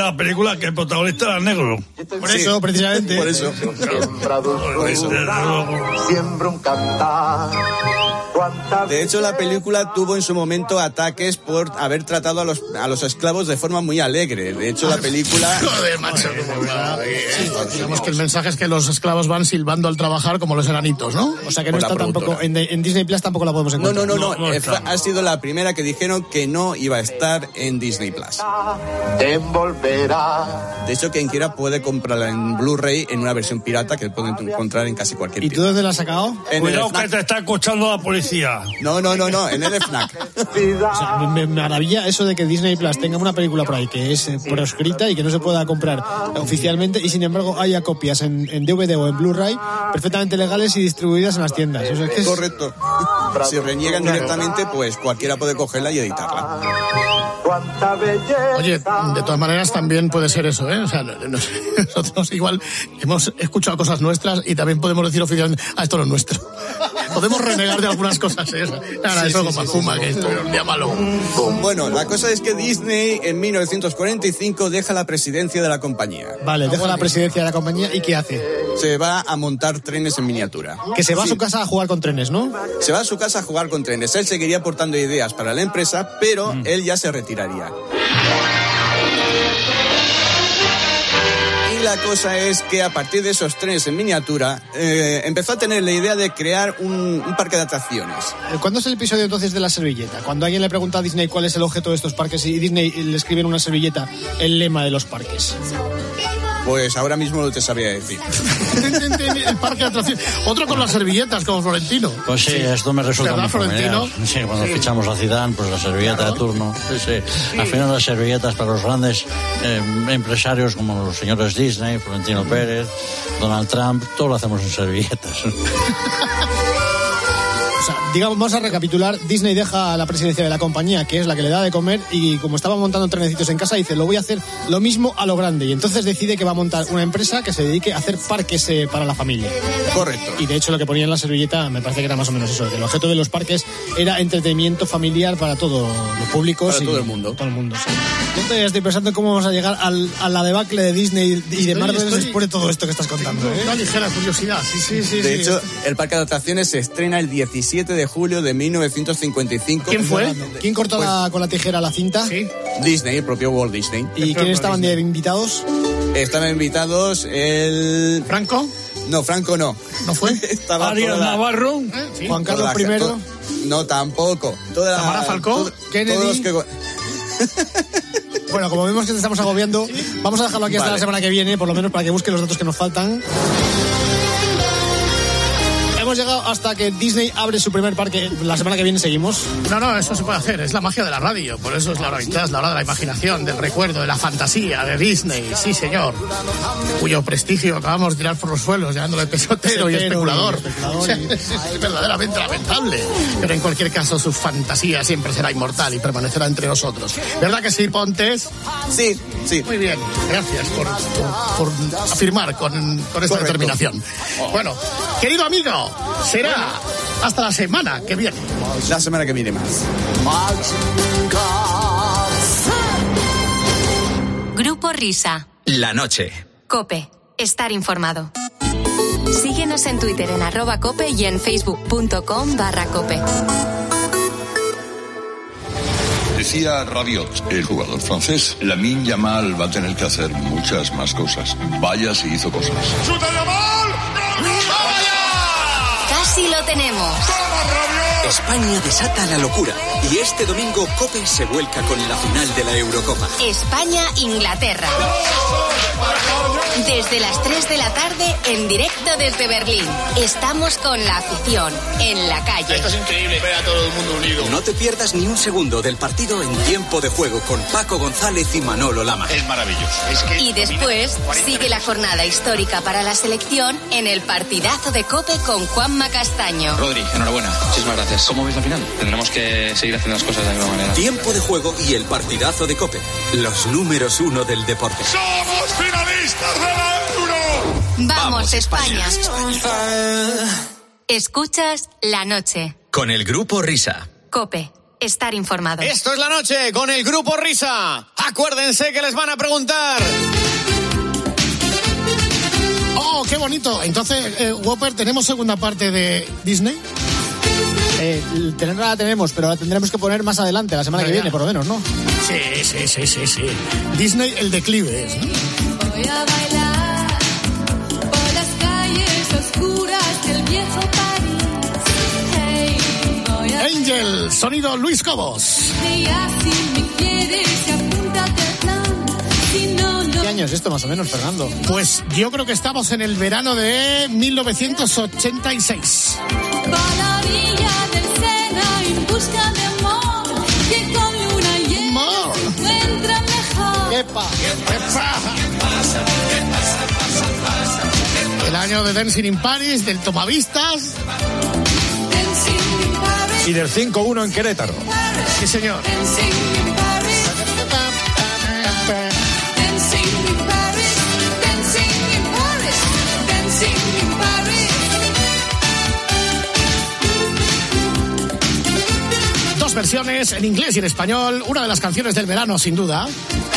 la película que el protagonista era negro. Por eso, precisamente. Por eso. Por eso. Siembra un cantar. De hecho, la película tuvo en su momento ataques por haber tratado a los, a los esclavos de forma muy alegre. De hecho, la película... Joder, macho. Sí, digamos que el mensaje es que los esclavos van silbando al trabajar como los enanitos, ¿no? O sea que no está tampoco... En, en Disney Plus tampoco la podemos No, encontrar. no, no, no. Eh, fue- ha sido la primera que dijeron que no iba a estar en Disney Plus. Te envolverá. De hecho, quien quiera puede comprarla en Blu-ray en una versión pirata que pueden encontrar en casi cualquier ¿Y tienda. tú dónde la has sacado? En Cuidado el que FNAC. te está escuchando la policía. No, no, no, no, en el FNAC. O sea, me, me maravilla eso de que Disney Plus tenga una película por ahí que es eh, proscrita y que no se pueda comprar oficialmente y sin embargo haya copias en, en D V D o en Blu-ray perfectamente legales y distribuidas en las tiendas. O sea, es que es- Correcto. Si reniegan directamente, pues cualquiera puede cogerla y editarla. Cuánta belleza. Oye, de todas maneras también puede ser eso, ¿eh? O sea, no- no sé, nosotros igual hemos escuchado cosas nuestras y también podemos decir oficialmente, ah, esto no es nuestro. Podemos renegar de algunas cosas, ¿eh? Nada, Sí, eso sí, con sí, Majuma, sí, que sí. esto era un día malo. Bueno, la cosa es que Disney en mil novecientos cuarenta y cinco deja la presidencia de la compañía. Vale, deja la presidencia de la compañía y ¿qué hace? Se va a montar trenes en miniatura. Que se va a Sí. su casa a jugar con trenes, ¿no? Se va a su casa a jugar con trenes. Él seguiría aportando ideas para la empresa, pero él ya se retiraría. Y la cosa es que a partir de esos trenes en miniatura, eh, empezó a tener la idea de crear un, un parque de atracciones. ¿Cuándo es el episodio entonces de la servilleta? Cuando alguien le pregunta a Disney cuál es el objeto de estos parques y Disney le escribe en una servilleta el lema de los parques. Pues ahora mismo no te sabría decir. El parque de atracciones. Otro con las servilletas, como Florentino. Pues sí, esto me resulta ¿Verdad, muy familiar. Florentino? Sí, cuando Sí. fichamos a Zidane, pues la servilleta Claro. de turno. Sí, sí. Al final las servilletas para los grandes eh, empresarios como los señores Disney, Florentino Pérez, Donald Trump, todo lo hacemos en servilletas. O sea, digamos, vamos a recapitular. Disney deja la presidencia de la compañía, que es la que le da de comer, y como estaba montando trenecitos en casa, dice, lo voy a hacer lo mismo a lo grande. Y entonces decide que va a montar una empresa que se dedique a hacer parques eh, para la familia. Correcto. Y de hecho lo que ponía en la servilleta me parece que era más o menos eso, que el objeto de los parques era entretenimiento familiar para todos los públicos. Para y todo el mundo. Todo el mundo, sí. Yo todavía estoy pensando cómo vamos a llegar al, a la debacle de Disney y de Estoy- Marvel estoy- después de todo esto que estás contando. ¿eh? Una ligera curiosidad, sí, sí, sí. De sí. hecho, el parque de atracciones se estrena el diecisiete de julio de mil novecientos cincuenta y cinco. ¿Quién fue? ¿Quién cortó Pues- la- con la tijera la cinta? Disney, el propio Walt Disney. ¿Y quiénes estaban de invitados? Estaban invitados el... ¿Franco? No, Franco no. ¿No fue? Estaba Arias toda la- Navarro. Sí. Juan toda Carlos la- primero. to- No, tampoco. Toda la- ¿Tamara Falcó? to- Kennedy. Todos los que... Bueno, como vemos que te estamos agobiando, vamos a dejarlo aquí hasta Vale. la semana que viene, por lo menos para que busque los datos que nos faltan. Hemos llegado hasta que Disney abre su primer parque. La semana que viene seguimos. No, no, eso se puede hacer, es la magia de la radio, por eso es la hora vintage, la hora de la imaginación, del recuerdo, de la fantasía, de Disney, sí señor, cuyo prestigio acabamos de tirar por los suelos, llamándole pesotero y Pesotero especulador. y especulador O sea, y- es, es verdaderamente lamentable, pero en cualquier caso su fantasía siempre será inmortal y permanecerá entre nosotros. ¿Verdad que sí, Pontes? Sí, sí. Muy bien, gracias por, por, por afirmar con, con esta Correcto. determinación. Bueno, querido amigo, será hasta la semana que viene. La semana que viene más. Grupo Risa. La noche. Cope. Estar informado. Síguenos en Twitter en arroba cope y en facebook.com barra cope. Decía Rabiot, el jugador francés, Lamine Yamal va a tener que hacer muchas más cosas. Vaya si hizo cosas. Casi lo tenemos. España desata la locura y este domingo COPE se vuelca con la final de la Eurocopa. España-Inglaterra. Desde las tres de la tarde, en directo desde Berlín. Estamos con la afición, en la calle. Esto es increíble, ver a todo el mundo unido. No te pierdas ni un segundo del partido en tiempo de juego con Paco González y Manolo Lama. Es maravilloso. Es que Y después sigue la jornada histórica para la selección en el partidazo de COPE con Juanma Castaño. Rodri, enhorabuena. Muchísimas gracias. ¿Cómo ves la final? Tendremos que seguir haciendo las cosas de la misma manera. Tiempo de juego y el partidazo de COPE. Los números uno del deporte. ¡Somos finalistas de la Euro! Vamos, España. Escuchas La Noche. Con el Grupo Risa. COPE. estar informado. Esto es La Noche con el Grupo Risa. Acuérdense que les van a preguntar. ¡Oh, qué bonito! Entonces, eh, Whopper, ¿tenemos segunda parte de Disney? Eh, tenerla la tenemos, pero la tendremos que poner más adelante, la semana Ya, que ya. viene, por lo menos, ¿no? Sí, sí, sí, sí, sí. Disney, el declive es, ¿no? Voy a bailar por las calles oscuras del viejo París. Hey, voy a Angel, sonido Luis Cobos. y así me quieres y apúntate al plan. Si no, no. ¿Qué año es esto más o menos, Fernando? Pues yo creo que estamos en el verano de mil novecientos ochenta y seis. Va a la orilla del Sena en busca de amor, que con luna llena se encuentra mejor. ¡Epa! El año de Dancing in Paris, del Tomavistas. Dancing in Paris, Y del cinco uno en Querétaro. Sí, señor. dancing in Paris, dancing in Paris, dancing in Paris, dancing in Paris. Dos versiones, en inglés y en español. Una de las canciones del verano, sin duda.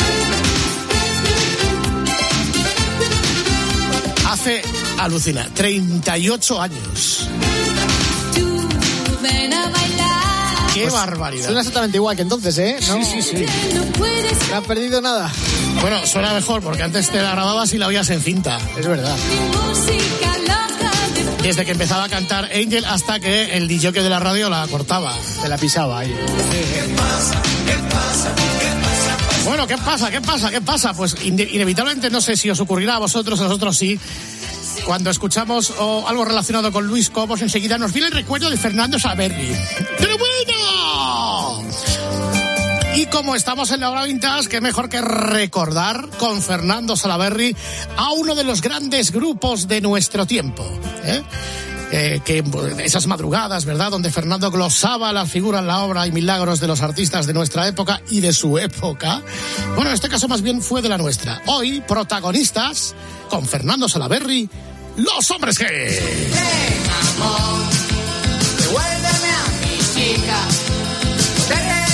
Hace, alucina, treinta y ocho años. Tú ven a bailar. ¡Qué barbaridad! Suena exactamente igual que entonces, ¿eh? Sí, sí, sí. No puedes No ha perdido nada. Bueno, suena mejor porque antes te la grababas y la oías en cinta. Es verdad. música loca de Desde que empezaba a cantar Angel hasta que el D J de la radio la cortaba. Se la pisaba ahí. Bueno, ¿qué pasa? ¿Qué pasa? ¿Qué pasa? Pues ine- inevitablemente, no sé si os ocurrirá a vosotros, a nosotros sí. Cuando escuchamos oh, algo relacionado con Luis Cobos, enseguida nos viene el recuerdo de Fernando Salaverry. ¡Pero bueno! Y como estamos en la hora vintage, qué mejor que recordar con Fernando Salaverry a uno de los grandes grupos de nuestro tiempo, ¿eh? Eh, que esas madrugadas, ¿verdad?, donde Fernando glosaba las figuras, la obra y milagros de los artistas de nuestra época y de su época. Bueno, en este caso más bien fue de la nuestra. Hoy, protagonistas, con Fernando Salaverry, Los Hombres G. Devuélveme a mi chica, de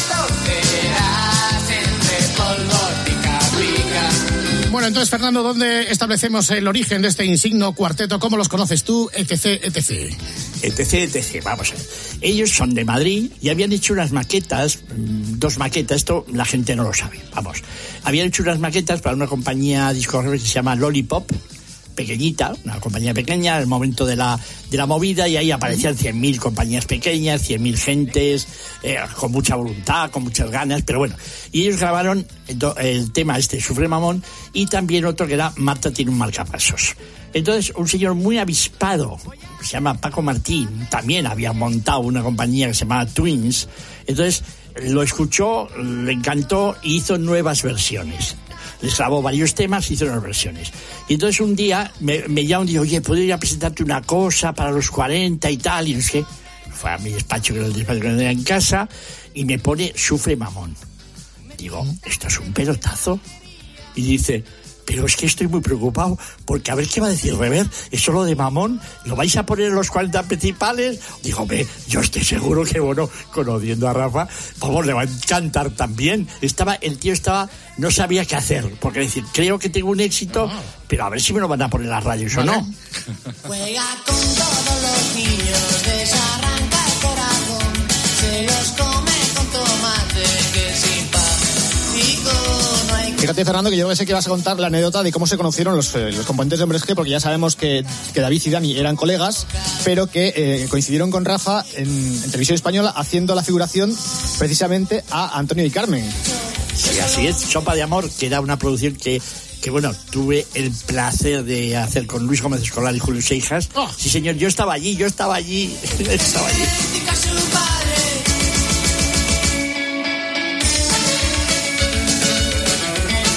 recogerás entre polvo pica pica. Bueno, entonces, Fernando, ¿dónde establecemos el origen de este insigno cuarteto? ¿Cómo los conoces tú? Etc, etc. Etc, etc. Vamos a ver. Ellos son de Madrid y habían hecho unas maquetas, mmm, dos maquetas, esto la gente no lo sabe, vamos. Habían hecho unas maquetas para una compañía discográfica que se llama Lollipop, pequeñita, una compañía pequeña, en el momento de la de la movida, y ahí aparecían cien mil compañías pequeñas, cien mil gentes, eh, con mucha voluntad, con muchas ganas, pero bueno. Y ellos grabaron el, el tema este, Sufre Mamón, y también otro que era Marta tiene un marcapasos. Entonces, un señor muy avispado, se llama Paco Martín, también había montado una compañía que se llamaba Twins. Entonces, lo escuchó, le encantó y hizo nuevas versiones. Les grabó varios temas, hizo unas versiones. Y entonces un día me, me llama y dijo, oye, ¿puedo ir a presentarte una cosa para los cuarenta y tal? Y no sé qué. Fue a mi despacho, que era el despacho que tenía en casa, y me pone Sufre Mamón. Digo, ¿esto es un pelotazo? Y dice, pero es que estoy muy preocupado, porque a ver qué va a decir Rever, eso lo de Mamón, ¿lo vais a poner en los cuarenta principales? Dijo, ve, yo estoy seguro que, bueno, conociendo a Rafa, vamos, le va a encantar también. Estaba, el tío estaba, no sabía qué hacer, porque decir, creo que tengo un éxito, pero a ver si me lo van a poner en las radios o no. Juega con todos los niños, desarranca el corazón, se los come con tomate, que simpático no hay. Fíjate, Fernando, que yo sé que vas a contar la anécdota de cómo se conocieron los, eh, los componentes de Hombres G, porque ya sabemos que, que David y Dani eran colegas, pero que eh, coincidieron con Rafa en, en Televisión Española haciendo la figuración precisamente a Antonio y Carmen. Sí, así es, Sopa de Amor, que era una producción que, que bueno, tuve el placer de hacer con Luis Gómez Escolar y Julio Seijas. Oh. Sí, señor, yo estaba allí, yo estaba allí, estaba allí.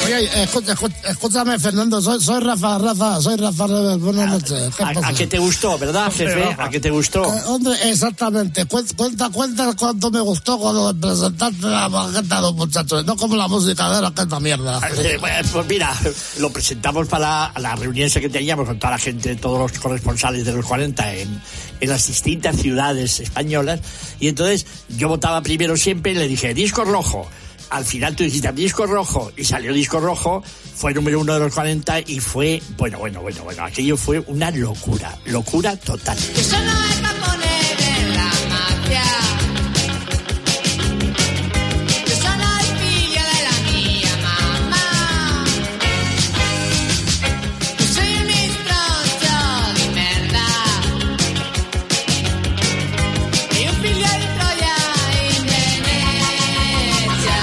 Oye, escucha, escucha, escúchame, Fernando, soy, soy Rafa, Rafa, soy Rafa Rever, buenas noches. ¿Qué ¿A, pasa? ¿A qué te gustó, verdad, jefe? ¿A qué te gustó? Eh, hombre, exactamente. Cuenta, cuenta cuánto me gustó cuando me presentaste la maqueta de los muchachos. No como la música de la que esta mierda. Eh, Pues mira, lo presentamos para la reunión esa que teníamos con toda la gente, todos los corresponsales de los cuarenta en, en las distintas ciudades españolas. Y entonces yo votaba primero siempre y le dije, disco rojo. Al final tú dijiste disco rojo y salió disco rojo, fue número uno de los cuarenta y fue, bueno, bueno, bueno, bueno, aquello fue una locura, locura total. Eso no es para poner en la mafia. Yo soy fillo de la mía mamá. Yo soy un instrumento de merda. Y un filio de Troya y Venecia.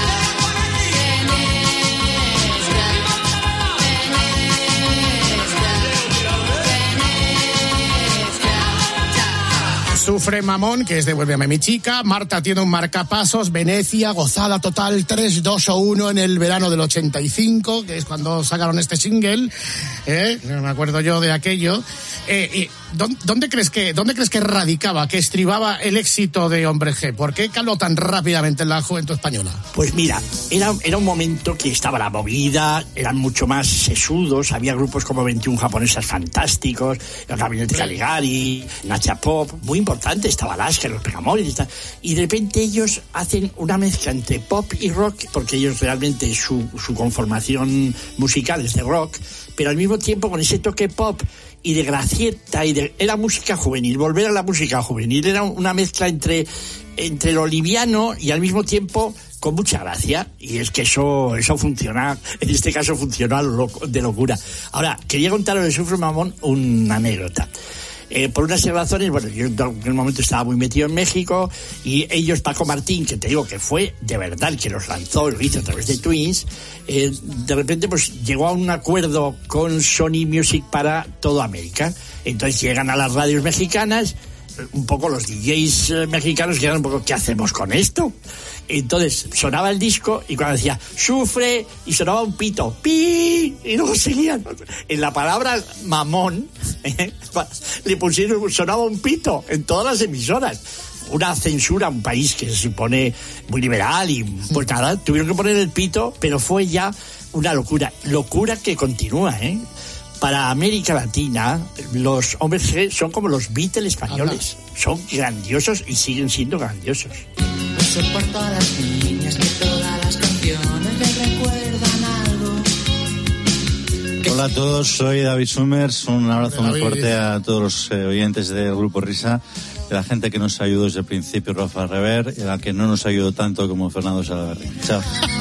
Sufre Mamón, que es Devuélveme mi chica. Marta tiene un marcapasos. Venecia, gozada total, tres, dos o uno en el verano del ochenta y cinco, que es cuando sacaron este single. ¿Eh? No me acuerdo yo de aquello. Eh, eh, ¿dónde, dónde, crees que, ¿Dónde crees que radicaba, que estribaba el éxito de Hombre G? ¿Por qué caló tan rápidamente en la juventud española? Pues mira, era, era un momento que estaba la movida, eran mucho más sesudos, había grupos como veintiún japonesas fantásticos, el Gabinete Caligari, Nacha Pop, muy importante, estaba Alaska, los Pegamoris y tal, y de repente ellos hacen una mezcla entre pop y rock, porque ellos realmente su, su conformación musical es de rock, pero al mismo tiempo con ese toque pop y de gracieta, y de, era música juvenil, volver a la música juvenil, era una mezcla entre, entre lo liviano y al mismo tiempo con mucha gracia, y es que eso eso funciona, en este caso funcionó a lo loco, de locura. Ahora, quería contaros de Sufre Mamón una anécdota. Eh, por unas razones, bueno, yo en aquel momento estaba muy metido en México y ellos, Paco Martín, que te digo que fue de verdad el que los lanzó, lo hizo a través de Twins, eh, de repente pues llegó a un acuerdo con Sony Music para toda América. Entonces llegan a las radios mexicanas, un poco los D Js eh, mexicanos que eran un poco, ¿qué hacemos con esto? Entonces sonaba el disco y cuando decía sufre y sonaba un pito, pi, y luego seguían en la palabra mamón, ¿eh? Le pusieron, sonaba un pito en todas las emisoras. Una censura, un país que se supone muy liberal y pues nada, tuvieron que poner el pito, pero fue ya una locura, locura que continúa, ¿eh? Para América Latina, los Hombres G son como los Beatles españoles. Ajá. Son grandiosos y siguen siendo grandiosos. No soporto a las niñas que todas las canciones me recuerdan algo. Hola a todos, soy David Summers. Un abrazo muy fuerte a todos los eh, oyentes del Grupo Risa, de la gente que nos ayudó desde el principio, Rafa Rever, y a la que no nos ayudó tanto como Fernando Salaverry. Chao.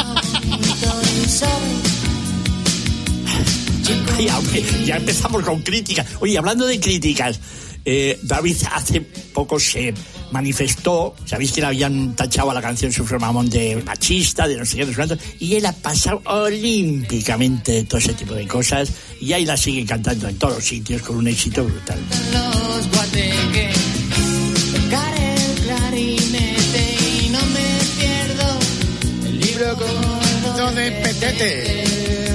Ay, hombre, ya empezamos con críticas. Oye, hablando de críticas, eh, David hace poco se manifestó, sabéis que le habían tachado a la canción Sufre Mamón de machista, de no sé qué, no sé cuánto, y él ha pasado olímpicamente de todo ese tipo de cosas, y ahí la sigue cantando en todos los sitios con un éxito brutal. Los guateques, tocar el clarinete y no me pierdo el libro con de Petete.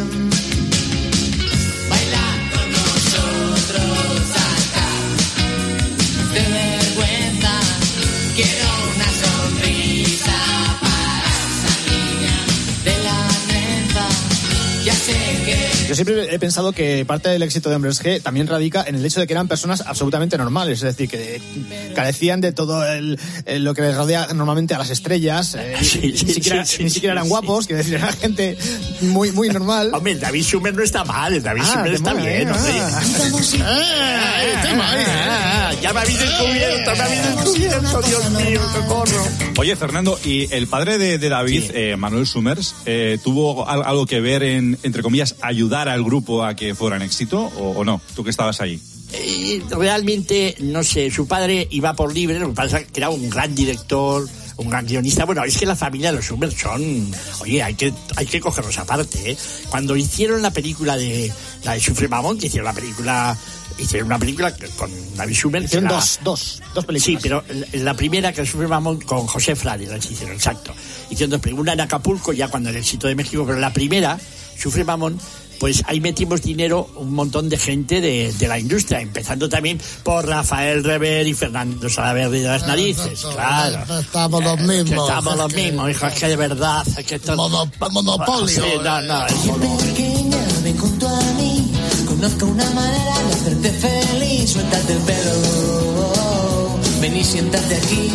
De vergüenza, quiero una sonrisa para esa niña de la trenza. Ya sé que... Yo siempre he pensado que parte del éxito de Hombres G también radica en el hecho de que eran personas absolutamente normales, es decir, que carecían de todo el, el, lo que les rodea normalmente a las estrellas, eh, sí, ni, sí, ni siquiera, sí, sí, ni siquiera sí, eran sí. guapos, que decir, era gente muy muy normal. Hombre, el David Schummer no está mal, el David Ah, Schummer qué está mola, bien, eh, hombre. ah. Ah, está mal, ah, ya me habéis descubierto, me habéis descubierto, Dios mío, socorro. Oye, Fernando, ¿y el padre de, de David, sí. eh, Manuel Summers, eh, tuvo al, algo que ver en, entre comillas, ayudar al grupo a que fuera en éxito o, o no? ¿Tú que estabas allí? Eh, realmente, no sé, su padre iba por libre, lo que pasa es que era un gran director, un gran guionista. Bueno, es que la familia de los Summers son... Oye, hay que hay que cogerlos aparte, ¿eh? Cuando hicieron la película de... La de Sufre Mamón, que hicieron la película... Hicieron una película con David Schummer. Hicieron era, dos, dos, dos películas. Sí, pero la primera que Sufre Mamón con José Frade, la hicieron, exacto. Hicieron dos películas, una en Acapulco, ya cuando el éxito de México, pero la primera sufre mamón, pues ahí metimos dinero un montón de gente de, de la industria, empezando también por Rafael Rever y Fernando Salaverry de las narices, claro. Estamos los mismos. Estamos los mismos, hijo, es que de verdad, es que esto... Mono, monopolio. Sí, no, no, es Pequeña, ven junto a mí, conozco una manera de hacerte feliz, suéltate el pelo, ven y siéntate aquí.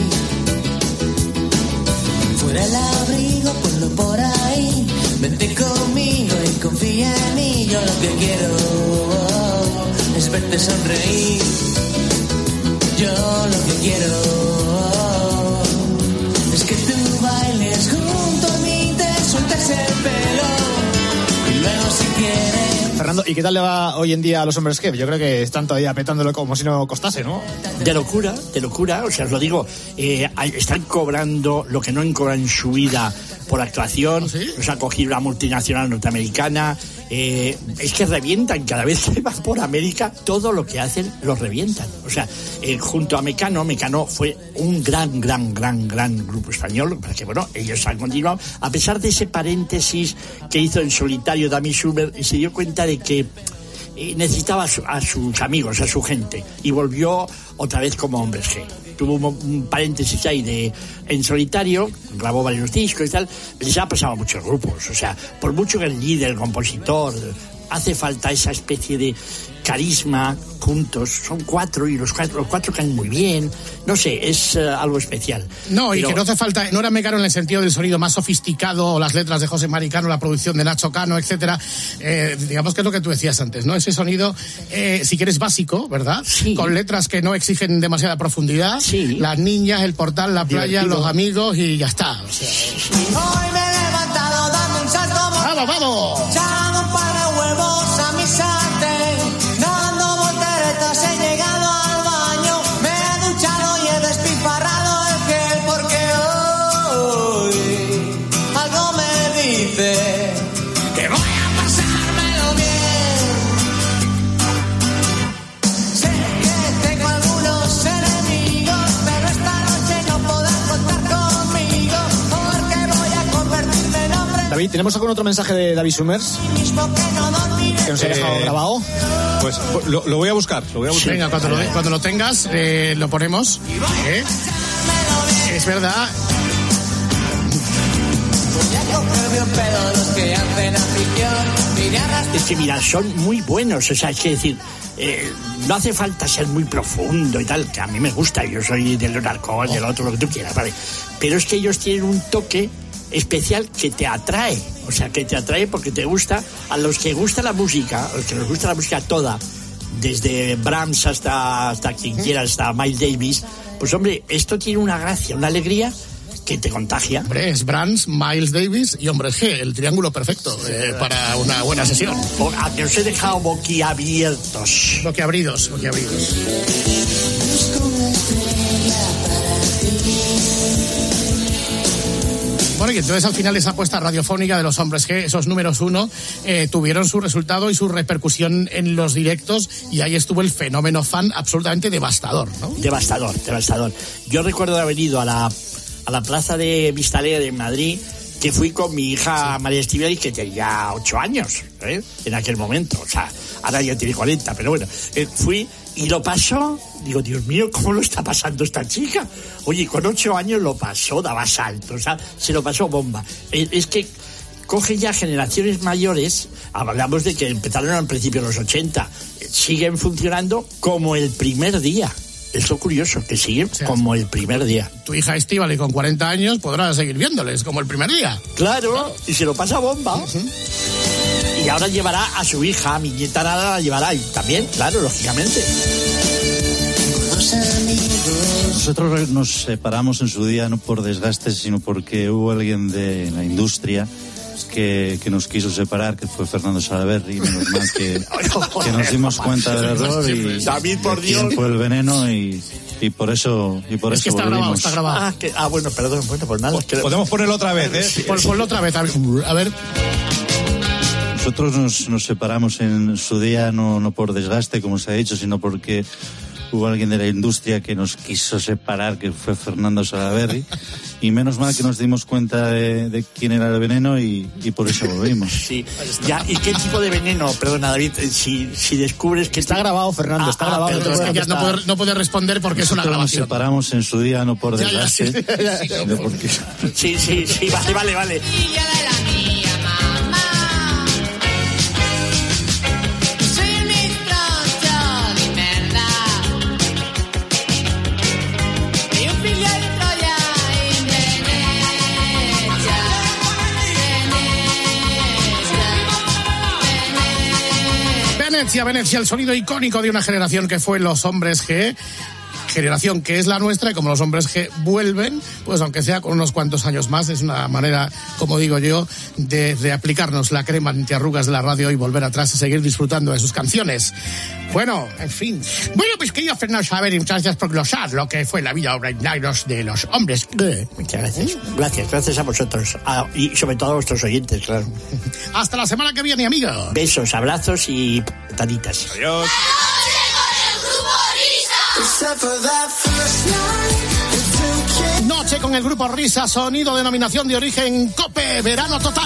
Fuera el abrigo, ponlo por ahí, vente conmigo y confía en mí, yo lo que quiero es verte sonreír, yo lo que quiero es que tú bailes junto a mí, te sueltes el pelo y luego si quieres... Fernando, ¿y qué tal le va hoy en día a los hombres G? Yo creo que están todavía petándolo como si no costase, ¿no? De locura, de locura, o sea, os lo digo, eh, están cobrando lo que no han cobrado en su vida por actuación, ¿sí? Nos ha cogido una multinacional norteamericana, eh, es que revientan, cada vez que van por América, todo lo que hacen lo revientan, o sea, eh, junto a Mecano, Mecano fue un gran, gran, gran, gran grupo español, porque bueno, ellos han continuado, a pesar de ese paréntesis que hizo en solitario David Summers, y se dio cuenta de que necesitaba a, su, a sus amigos, a su gente, y volvió otra vez como Hombres G. Tuvo un, un paréntesis ahí de en solitario, grabó varios discos y tal, les ha pasado a muchos grupos, o sea, por mucho que el líder, el compositor, hace falta esa especie de carisma juntos, son cuatro y los cuatro, los cuatro caen muy bien, no sé, es uh, algo especial. No, pero... y que no hace falta, no era Mecano en el sentido del sonido más sofisticado, o las letras de José Maricano, la producción de Nacho Cano, etcétera, eh, digamos que es lo que tú decías antes, ¿no? Ese sonido, eh, si quieres básico, ¿verdad? Sí. Con letras que no exigen demasiada profundidad, sí. Las niñas, el portal, la playa, Divertido. Los amigos y ya está. O sea, Hoy me he levantado dando un salto. ¡Vamos, vamos! Echando un par de huevos a mi sartén, dando volteretas he llegado al baño, me he duchado y he despilfarrado el gel porque hoy algo me dice que voy a pasármelo bien. Sé que tengo algunos enemigos, pero esta noche no podrán contar conmigo porque voy a convertirme en hombre. David, ¿tenemos algún otro mensaje de David Summers que nos ha dejado Eh, grabado? Pues lo, lo voy a buscar, lo voy a buscar. Venga, cuando lo, cuando lo tengas, eh, lo ponemos. ¿eh? Es verdad. Es que mira, son muy buenos, o sea, es que decir, eh, no hace falta ser muy profundo y tal, que a mí me gusta, yo soy del narco, del otro, lo que tú quieras, vale, pero es que ellos tienen un toque especial que te atrae, o sea, que te atrae porque te gusta, a los que gusta la música, a los que nos gusta la música toda, desde Brahms hasta, hasta quien quiera, hasta Miles Davis, pues hombre, esto tiene una gracia, una alegría que te contagia. Hombre, es Brahms, Miles Davis y Hombres G, el triángulo perfecto eh, para una buena sesión. A que os he dejado boquiabiertos. Boquiabridos, boquiabridos. Bueno, y entonces al final esa apuesta radiofónica de los Hombres G, esos números uno, eh, tuvieron su resultado y su repercusión en los directos, y ahí estuvo el fenómeno fan absolutamente devastador, ¿no? Devastador, devastador. Yo recuerdo haber ido a la, a la plaza de Vista Alegre de Madrid, que fui con mi hija María Estivali, que tenía ocho años, ¿eh? En aquel momento, o sea, ahora ya tiene cuarenta, pero bueno, eh, fui y lo pasó, digo, Dios mío, ¿cómo lo está pasando esta chica? Oye, con ocho años lo pasó, daba saltos, o sea, se lo pasó bomba. Eh, es que coge ya generaciones mayores, hablamos de que empezaron al principio de los ochenta, eh, siguen funcionando como el primer día. Es lo curioso, que siguen o sea, como el primer día. Tu hija Estíbaliz con cuarenta años podrá seguir viéndoles como el primer día. Claro, claro. Y se lo pasa bomba. Uh-huh. Y ahora llevará a su hija, a mi nieta Nada la llevará, y también, claro, lógicamente. Nosotros nos separamos en su día no por desgaste, sino porque hubo alguien de la industria que, que nos quiso separar, que fue Fernando Salaverry, menos mal que, que nos dimos cuenta del error y David, por Dios, fue el veneno y, y por eso y por es eso que está volvimos. grabado, está grabado. Ah, que, ah, bueno, perdón, bueno, pues nada. Que... Podemos ponerlo otra vez, ¿eh? Sí, pon, ponlo otra vez, a ver. A ver. Nosotros nos, nos separamos en su día no, no por desgaste, como se ha dicho, sino porque hubo alguien de la industria que nos quiso separar, que fue Fernando Salaverry, y menos mal que nos dimos cuenta de, de quién era el veneno y, y por eso volvimos. Sí, ya, ¿y qué tipo de veneno? Perdona, David, si, si descubres que está grabado, Fernando, ah, está ah, grabado. perdón, Es que ya no puede, no puede responder porque es una Nosotros grabación. Nos separamos en su día, no por Ya, ya, desgaste, sí, ya, ya. sino porque... Sí, sí, sí, vale, vale, vale. Venecia, Venecia, el sonido icónico de una generación que fue los Hombres G, generación que es la nuestra, y como los Hombres G vuelven, pues aunque sea con unos cuantos años más, es una manera, como digo yo, de, de aplicarnos la crema antiarrugas de la radio y volver atrás y seguir disfrutando de sus canciones. Bueno, en fin. Bueno, pues quería Fernando Salaverry, muchas gracias por glosar lo que fue la vida, obra y milagros de los Hombres G. Muchas gracias. Gracias, gracias a vosotros. A, y sobre todo a vuestros oyentes, claro. Hasta la semana que viene, amigo. Besos, abrazos y pataditas. Adiós. Noche con el grupo Risa, sonido, denominación de origen COPE, verano total.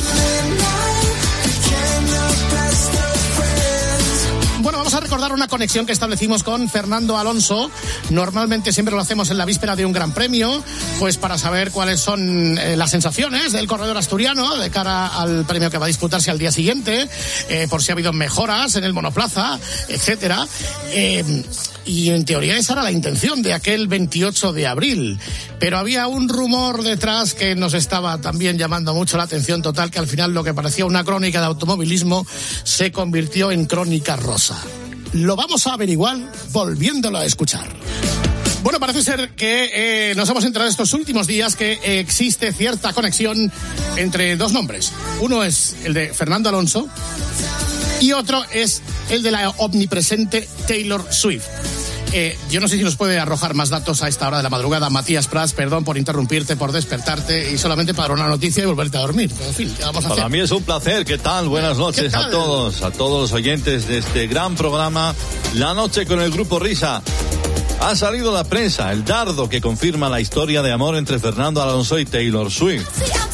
Bueno, vamos a recordar una conexión que establecimos con Fernando Alonso. Normalmente siempre lo hacemos en la víspera de un gran premio, pues para saber cuáles son eh, las sensaciones del corredor asturiano de cara al premio que va a disputarse al día siguiente, eh, por si ha habido mejoras en el monoplaza, etcétera. Eh, y en teoría esa era la intención de aquel veintiocho de abril. Pero había un rumor detrás que nos estaba también llamando mucho la atención, total, que al final lo que parecía una crónica de automovilismo se convirtió en crónica rosa. Lo vamos a averiguar volviéndolo a escuchar. Bueno, parece ser que eh, nos hemos enterado estos últimos días que eh, existe cierta conexión entre dos nombres. Uno es el de Fernando Alonso y otro es el de la omnipresente Taylor Swift. Eh, yo no sé si nos puede arrojar más datos a esta hora de la madrugada. Matías Prats, perdón por interrumpirte, por despertarte y solamente para una noticia y volverte a dormir. Pero, en fin, ¿qué vamos a Para hacer? mí es un placer. ¿Qué tal? Buenas noches a todos, a todos los oyentes de este gran programa, La Noche con el Grupo Risa. Ha salido la prensa, el dardo que confirma la historia de amor entre Fernando Alonso y Taylor Swift.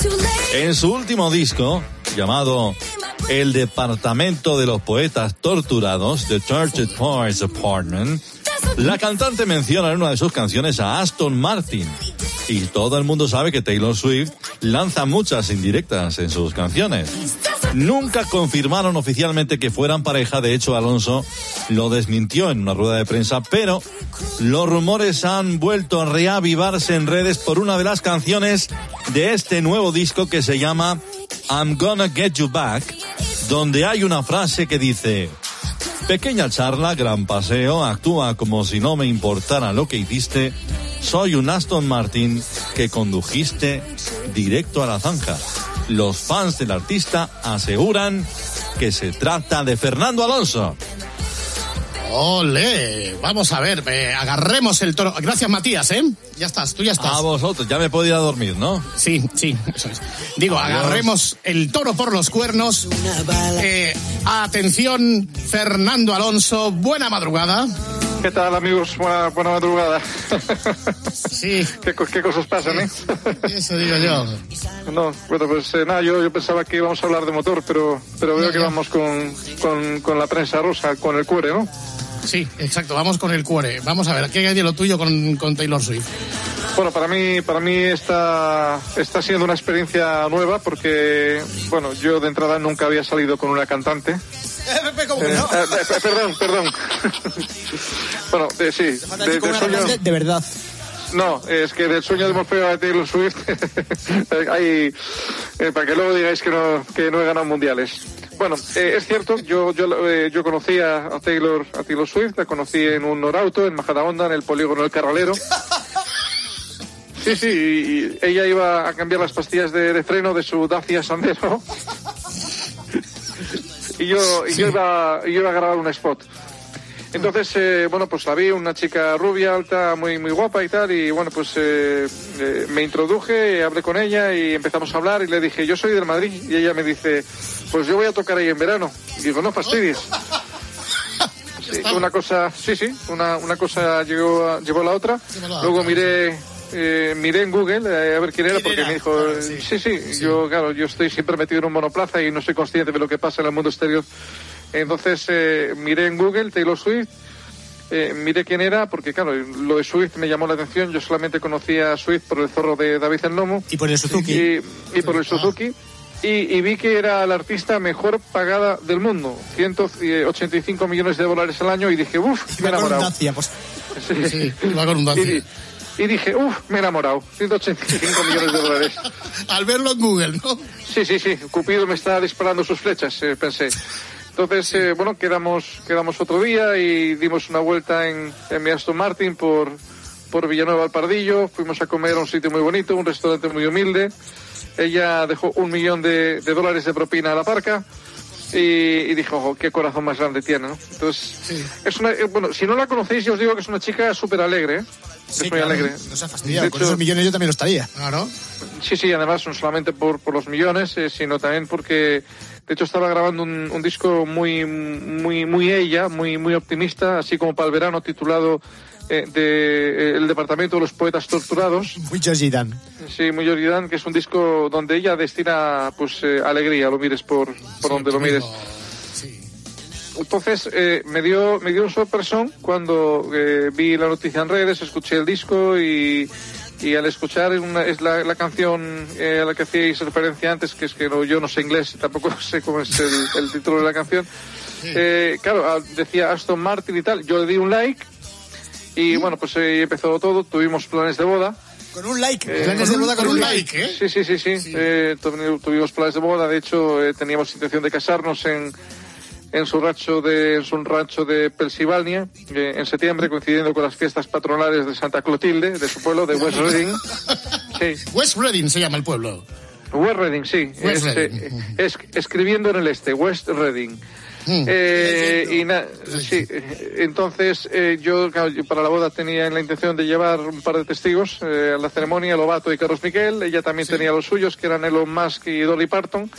En su último disco, llamado El Departamento de los Poetas Torturados, The Tortured Poets Apartment, la cantante menciona en una de sus canciones a Aston Martin. Y todo el mundo sabe que Taylor Swift lanza muchas indirectas en sus canciones. Nunca confirmaron oficialmente que fueran pareja, de hecho Alonso lo desmintió en una rueda de prensa, pero los rumores han vuelto a reavivarse en redes por una de las canciones de este nuevo disco que se llama I'm Gonna Get You Back, donde hay una frase que dice: pequeña charla, gran paseo, actúa como si no me importara lo que hiciste, soy un Aston Martin que condujiste directo a la zanja. Los fans del artista aseguran que se trata de Fernando Alonso. ¡Ole! Vamos a ver, eh, agarremos el toro. Gracias, Matías, ¿eh? Ya estás, tú ya estás. A vosotros, ya me podía dormir, ¿no? Sí, sí, eso es. Digo, Adiós. Agarremos el toro por los cuernos. Eh, atención, Fernando Alonso, buena madrugada. ¿Qué tal, amigos? Buena, buena madrugada. Sí. ¿Qué, qué cosas pasan, eh? Eso digo yo. No, bueno, pues eh, nada, yo, yo pensaba que íbamos a hablar de motor, pero pero veo no, que no. vamos con, con, con la prensa rosa, con el cuore, ¿no? Sí, exacto, vamos con el cuore. Vamos a ver, ¿qué hay de lo tuyo con, con Taylor Swift? Bueno, para mí, para mí está, está siendo una experiencia nueva porque, bueno, yo de entrada nunca había salido con una cantante. ¿Cómo que no? Eh, eh, perdón, perdón. Bueno, eh, sí. De, de, sueño... de, de verdad. No, es que del sueño de Morfeo de Taylor Swift hay, eh, para que luego digáis que no, que no he ganado mundiales. Bueno, eh, es cierto, yo yo eh, yo conocí a, a Taylor a Taylor Swift, la conocí en un Norauto, en Majadahonda, en el polígono El Carralero. Sí, sí, y ella iba a cambiar las pastillas de, de freno de su Dacia Sandero. Y yo, y yo iba, yo iba a grabar un spot. Entonces, eh, bueno, pues la vi, una chica rubia, alta, muy muy guapa y tal, y bueno, pues eh, eh, me introduje, hablé con ella y empezamos a hablar y le dije, yo soy del Madrid, y ella me dice, pues yo voy a tocar ahí en verano. Y digo, no fastidies. una cosa, sí, sí, una, una cosa llegó a, llevó a la otra. Luego miré, eh, miré en Google eh, a ver quién era, porque era? me dijo, ah, sí. Sí, sí, sí, yo, claro, yo estoy siempre metido en un monoplaza y no soy consciente de lo que pasa en el mundo exterior. Entonces eh, miré en Google Taylor Swift. Eh, miré quién era, porque claro, lo de Swift me llamó la atención. Yo solamente conocía a Swift por el zorro de David el Nomo. Y por el Suzuki. Y, y por el Suzuki. Y, y vi que era la artista mejor pagada del mundo. ciento ochenta y cinco millones de dólares al año. Y dije, uff, me he enamorado. Pues. Sí, sí, la corundancia. Y, y dije, uff, me he enamorado. ciento ochenta y cinco millones de dólares. Al verlo en Google, ¿no? Sí, sí, sí. Cupido me está disparando sus flechas, eh, pensé. Entonces, eh, bueno, quedamos quedamos otro día y dimos una vuelta en, en mi Aston Martin por, por Villanueva al Pardillo. Fuimos a comer a un sitio muy bonito, un restaurante muy humilde. Ella dejó un millón de, de dólares de propina a la parca y, y dijo, ojo, qué corazón más grande tiene, ¿no? Entonces, sí. es una, eh, bueno, si no la conocéis, yo os digo que es una chica súper alegre, ¿eh? Sí, es muy claro, alegre. No se ha fastidiado, con esos millones yo también lo estaría. Claro. Sí, sí, además no solamente por, por los millones, eh, sino también porque, de hecho, estaba grabando un, un disco muy, muy, muy ella, muy, muy optimista, así como para el verano, titulado eh, de, eh, El Departamento de los Poetas Torturados. Muy Georgie Dan. Sí, muy Georgie Dan, que es un disco donde ella destina, pues, eh, alegría, lo mires por, por sí, donde lo mires. Sí. Entonces, eh, me dio me dio un sorpresón cuando eh, vi la noticia en redes, escuché el disco y... Y al escuchar una, es la, la canción eh, a la que hacíais referencia antes, que es que no, yo no sé inglés, tampoco sé cómo es el, el título de la canción. Eh, claro, decía Aston Martin y tal, yo le di un like y bueno, pues ahí empezó todo, tuvimos planes de boda. Con un like, eh, planes de boda con, con un like, like, ¿eh? Sí, sí, sí, sí, sí. Eh, tuvimos planes de boda, de hecho eh, teníamos intención de casarnos en... en su rancho de en su rancho de Pensilvania eh, en septiembre, coincidiendo con las fiestas patronales de Santa Clotilde, de su pueblo, de West Reading. Sí. West Reading se llama el pueblo. West Reading, sí. West es, Reading. Eh, es, escribiendo en el este, West Reading. Mm. Eh, y na, sí, entonces eh, yo, claro, yo para la boda tenía la intención de llevar un par de testigos eh, a la ceremonia, Lovato y Carlos Miquel. Ella también sí. tenía los suyos, que eran Elon Musk y Dolly Parton.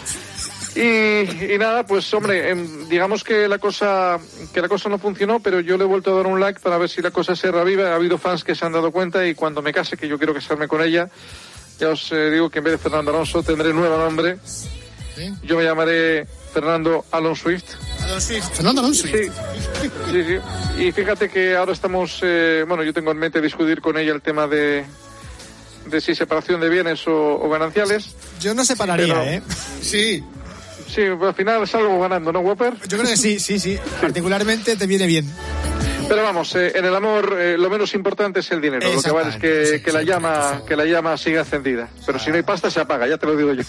Y, y nada, pues hombre, eh, digamos que la cosa que la cosa no funcionó, pero yo le he vuelto a dar un like para ver si la cosa se reviva. Ha habido fans que se han dado cuenta y cuando me case, que yo quiero casarme con ella, ya os eh, digo que en vez de Fernando Alonso tendré nuevo nombre. ¿Sí? Yo me llamaré Fernando Alonso Swift. Fernando Alonso Swift. Sí, sí, sí. Y fíjate que ahora estamos, eh, bueno, yo tengo en mente discutir con ella el tema de de si separación de bienes o, o gananciales. Yo no separaría, pero, ¿eh? Sí. Sí, al final salgo ganando, ¿no, Whopper? Yo creo que sí, sí, sí. Particularmente te viene bien. Pero vamos, eh, en el amor eh, lo menos importante es el dinero. Lo que vale es que, sí, que la llama que la llama siga encendida. Pero si no hay pasta se apaga, ya te lo digo yo.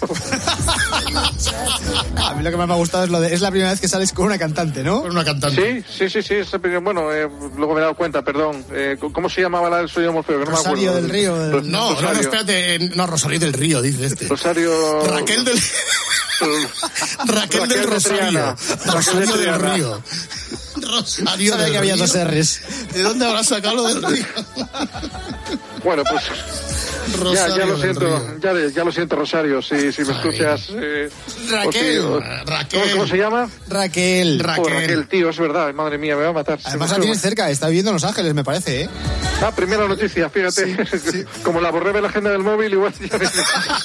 A mí lo que más me ha gustado es lo de es la primera vez que sales con una cantante, ¿no? Con una cantante. Sí, sí, sí, sí. Es bueno, eh, luego me he dado cuenta, perdón. Eh, ¿Cómo se llamaba la del sueño Morfeo? Que no Rosario me del Río. Del... No, no, no, espérate. No, Rosario del Río, dice este. Rosario... Raquel del... Raquel, Raquel del Rosario. Rosario del Río. Rosario Sabía que había dos R's. ¿De dónde habrás sacado lo del río? Bueno, pues ya, ya lo siento, ya, ya lo siento, Rosario, si, si me escuchas. Eh, Raquel, o si, o, Raquel. ¿cómo, ¿Cómo se llama? Raquel. Raquel. Oh, Raquel, tío, es verdad, madre mía, me va a matar. Además la tienes cerca, está viviendo en Los Ángeles, me parece, ¿eh? Ah, primera noticia, fíjate. Sí, sí. Como la borré de la agenda del móvil, igual ya me...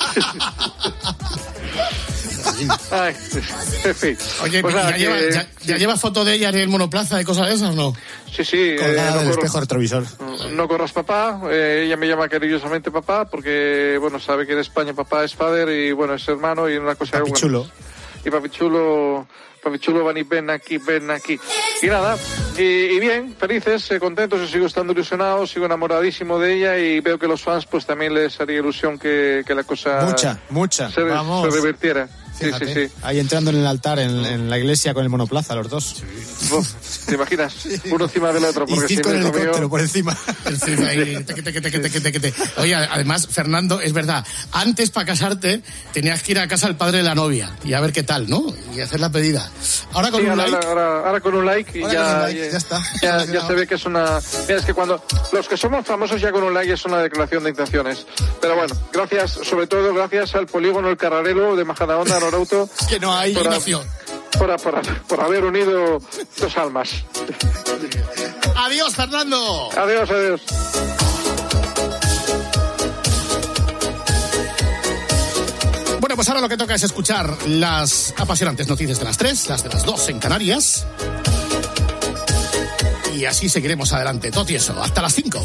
Ay, en fin. Oye, pues ¿ya, que... lleva, ya, ¿ya lleva foto de ella en el monoplaza y cosas de esas o no? Sí, sí. Colgada eh, del no espejo corro, retrovisor. No, no corras papá, eh, ella me llama cariñosamente papá porque, bueno, sabe que en España papá es father y, bueno, es hermano y una cosa... Papi chulo. Bueno, y papi chulo... Papi chulo, van y ven aquí, ven aquí. Y nada, y, y bien, felices, eh, contentos, yo sigo estando ilusionado, sigo enamoradísimo de ella y veo que los fans pues también les haría ilusión que, que la cosa... Mucha, mucha, se, vamos. se revirtiera. Fíjate, sí, sí, sí. Ahí entrando en el altar, en, en la iglesia con el monoplaza, los dos. Sí. ¿Te imaginas? Sí. Uno encima del otro. Porque y si con el helicóptero mío... por encima. encima ahí, teque, teque, teque, teque, teque, teque. Oye, además, Fernando, es verdad, antes para casarte tenías que ir a casa del padre de la novia y a ver qué tal, ¿no? Y hacer la pedida. Ahora con sí, un ahora, like. Ahora, ahora con un like y ya, un like, ya, ya está. Ya, ya se ve que es una... Mira, es que cuando los que somos famosos ya con un like es una declaración de intenciones. Pero bueno, gracias, sobre todo gracias al polígono El Carrarelo de Majadahonda, Norauto. Que no hay por, ignación. por, por, por haber unido dos almas. Adiós, Fernando. Adiós, adiós. Bueno, pues ahora lo que toca es escuchar las apasionantes noticias de las tres, las de las dos en Canarias. Y así seguiremos adelante. Todo y eso, hasta las cinco.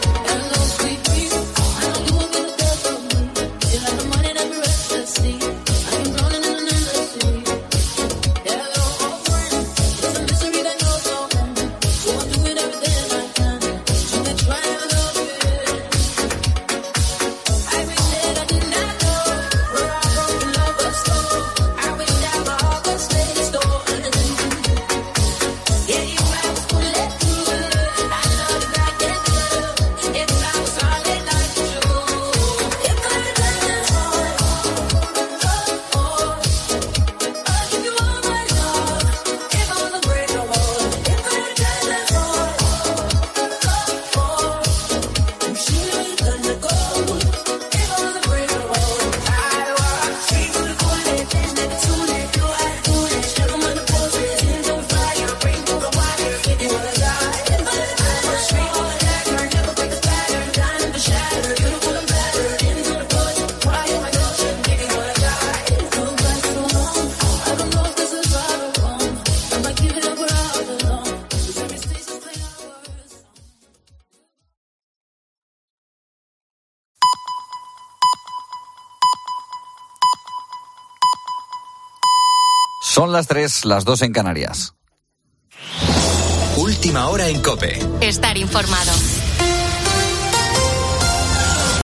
Son las tres, las dos en Canarias. Última hora en COPE. Estar informado.